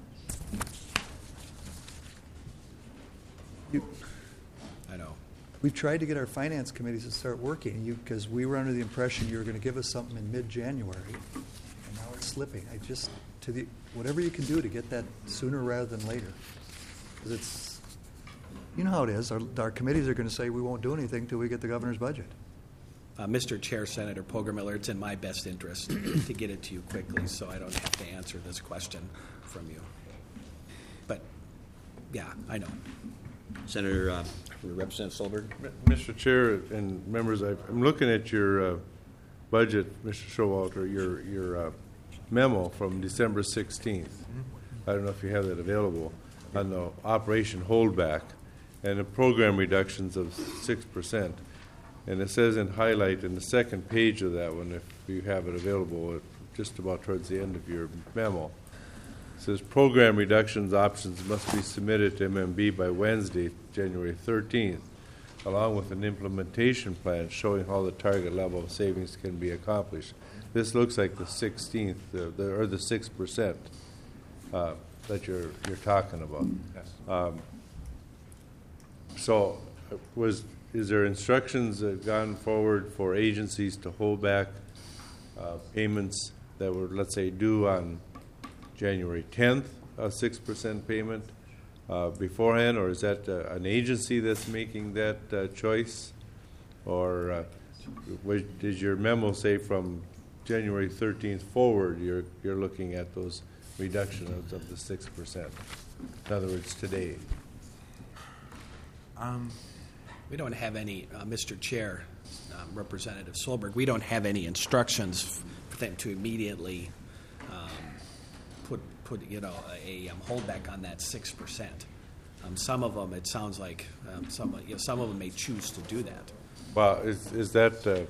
I know. we've tried to get our finance committees to start working, because we were under the impression you were going to give us something in mid-January, and now it's slipping. Whatever you can do to get that sooner rather than later, because it's, you know how it is. Our committees are going to say we won't do anything until we get the governor's budget. Mr. Chair, Senator Pogmiller, it's in my best interest to get it to you quickly so I don't have to answer this question from you. But, yeah, I know. Senator Representative Solberg. Mr. Chair and members, I'm looking at your budget, Mr. Showalter, your memo from December 16th. I don't know if you have that available, on the operation holdback and the program reductions of 6%. And it says in highlight in the second page of that one, if you have it available, just about towards the end of your memo, it says program reductions options must be submitted to MMB by Wednesday, January 13th, along with an implementation plan showing how the target level of savings can be accomplished. This looks like the 16th, or the 6% that you're talking about. Yes. So, is there instructions that have gone forward for agencies to hold back payments that were, let's say, due on January 10th, a 6% payment beforehand, or is that an agency that's making that choice? Or did your memo say from January 13th forward you're looking at those reductions of the 6%? In other words, today. We don't have any, Mr. Chair, Representative Solberg, we don't have any instructions for them to immediately put a holdback on that 6%. Some of them, it sounds like some of them may choose to do that. Well, is that?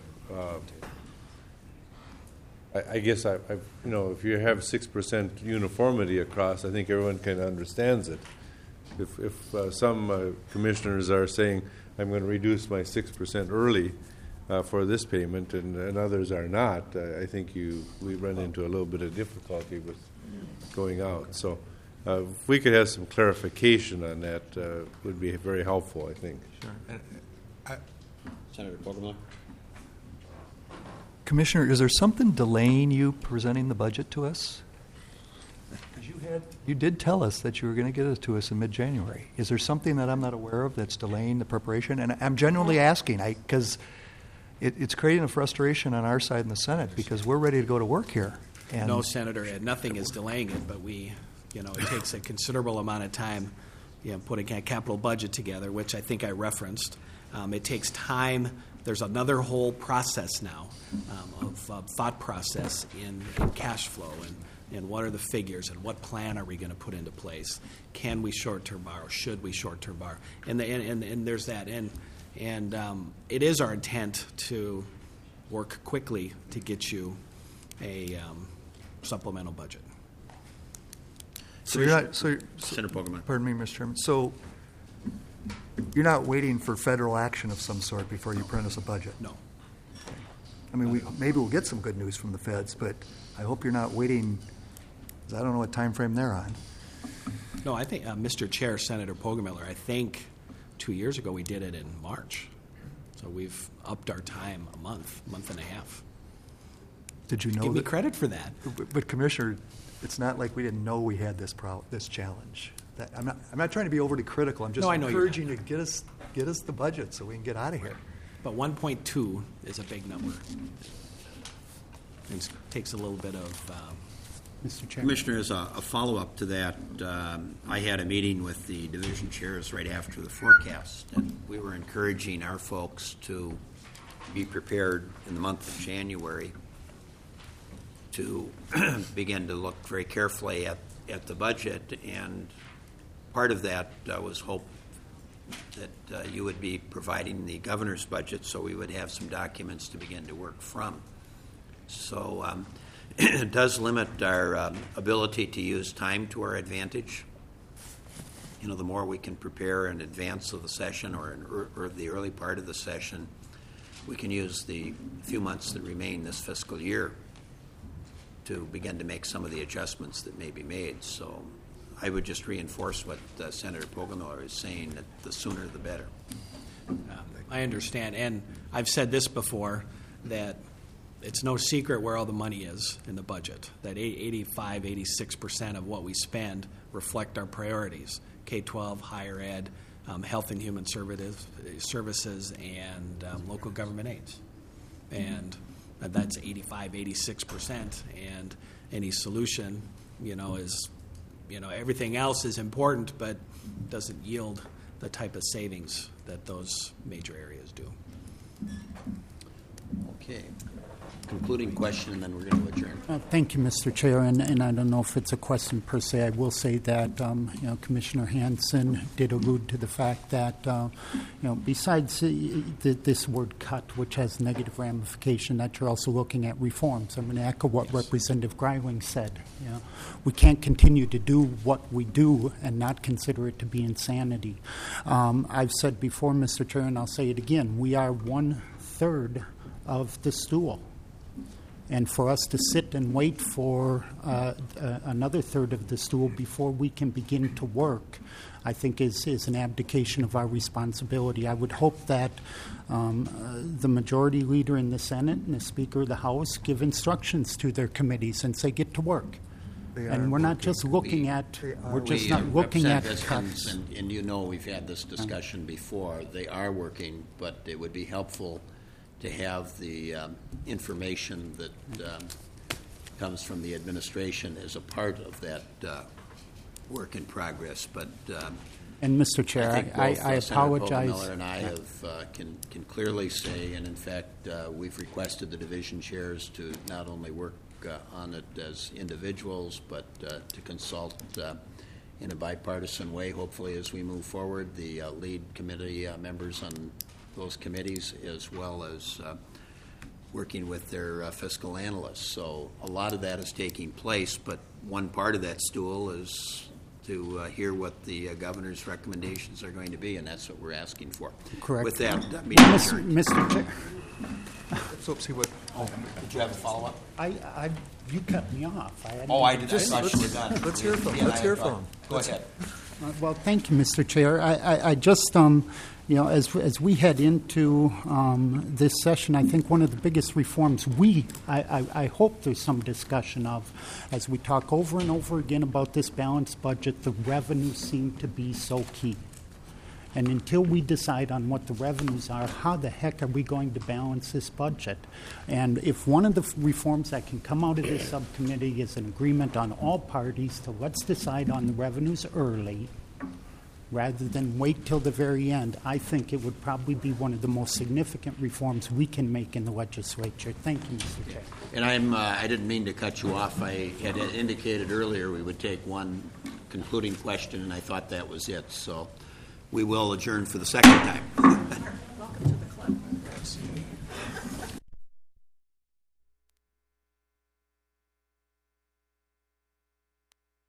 I guess if you have 6% uniformity across, I think everyone kind of understands it. If some commissioners are saying, I'm going to reduce my 6% early for this payment, and others are not, I think we run into a little bit of difficulty with going out. So If we could have some clarification on that, would be very helpful, I think. Sure. Senator Poggemiller? Commissioner, is there something delaying you presenting the budget to us? 'Cause you did tell us that you were going to get it to us in mid-January. Is there something that I'm not aware of that's delaying the preparation? And I'm genuinely asking, because it's creating a frustration on our side in the Senate, because we're ready to go to work here. And No, Senator, nothing is delaying it, but it takes a considerable amount of time, putting a capital budget together, which I think I referenced. It takes time. There's another whole process now of thought process in cash flow and what are the figures and what plan are we going to put into place? Can we short-term borrow? Should we short-term borrow? And there's that. And it is our intent to work quickly to get you a supplemental budget. So you're not, Senator Poggemiller. Pardon me, Mr. Chairman. So you're not waiting for federal action of some sort before you print us a budget? No. I mean, maybe we'll get some good news from the feds, but I hope you're not waiting, 'cause I don't know what time frame they're on. No, I think, Mr. Chair, Senator Poggemiller, I think 2 years ago we did it in March. So we've upped our time a month and a half. Did you know Give me that? credit for that. But Commissioner, it's not like we didn't know we had this challenge. I'm not trying to be overly critical. I'm just No, I know you're encouraging you to get us the budget so we can get out of here. But 1.2 is a big number. It takes a little bit of... Mr. Chairman. Commissioner, as a follow-up to that, I had a meeting with the division chairs right after the forecast, and we were encouraging our folks to be prepared in the month of January to begin to look very carefully at the budget, and part of that was hope that you would be providing the governor's budget so we would have some documents to begin to work from. So it does limit our ability to use time to our advantage. The more we can prepare in advance of the session or the early part of the session, we can use the few months that remain this fiscal year to begin to make some of the adjustments that may be made. So I would just reinforce what Senator Poggemiller is saying, that the sooner the better. I understand, and I've said this before, that it's no secret where all the money is in the budget, that 85-86% of what we spend reflect our priorities, K-12, higher ed, health and human services, and local government aids. And that's 85-86%, and any solution, is, everything else is important, but doesn't yield the type of savings that those major areas do. Okay. Concluding question, and then we're going to adjourn. Thank you, Mr. Chair, and I don't know if it's a question per se. I will say that Commissioner Hansen did allude to the fact that besides this word "cut," which has negative ramification, that you're also looking at reforms. I'm going to echo what Representative Greiling said. We can't continue to do what we do and not consider it to be insanity. I've said before, Mr. Chair, and I'll say it again: we are 1/3 of the stool. And for us to sit and wait for another third of the stool before we can begin to work, I think is an abdication of our responsibility. I would hope that the majority leader in the Senate and the Speaker of the House give instructions to their committees and say, get to work. And we're not just looking at, we're just not looking at cuts. And we've had this discussion before. They are working, but it would be helpful to have the information that comes from the administration as a part of that work in progress. But and Mr. Chair, I apologize. Senator Poggemiller and I can clearly say, and in fact, we've requested the division chairs to not only work on it as individuals, but to consult in a bipartisan way, hopefully, as we move forward, the lead committee members on those committees, as well as working with their fiscal analysts. So a lot of that is taking place, but one part of that stool is to hear what the governor's recommendations are going to be, and that's what we're asking for. Correct. With that, meeting adjourned. Mr. Chair. So see what. Did you have a follow-up? You cut me off. I hadn't Oh, I even- did. I thought you were done. Let's hear from. Yeah, Let's I hear thought- from. Go ahead. Well, thank you, Mr. Chair. I just, as we head into this session, I think one of the biggest reforms I hope there's some discussion of, as we talk over and over again about this balanced budget, the revenues seem to be so key. And until we decide on what the revenues are, how the heck are we going to balance this budget? And if one of the reforms that can come out of this subcommittee is an agreement on all parties to let's decide on the revenues early rather than wait till the very end, I think it would probably be one of the most significant reforms we can make in the legislature. Thank you, Mr. Chair. And I didn't mean to cut you off. I had indicated earlier we would take one concluding question, and I thought that was it. So we will adjourn for the second time.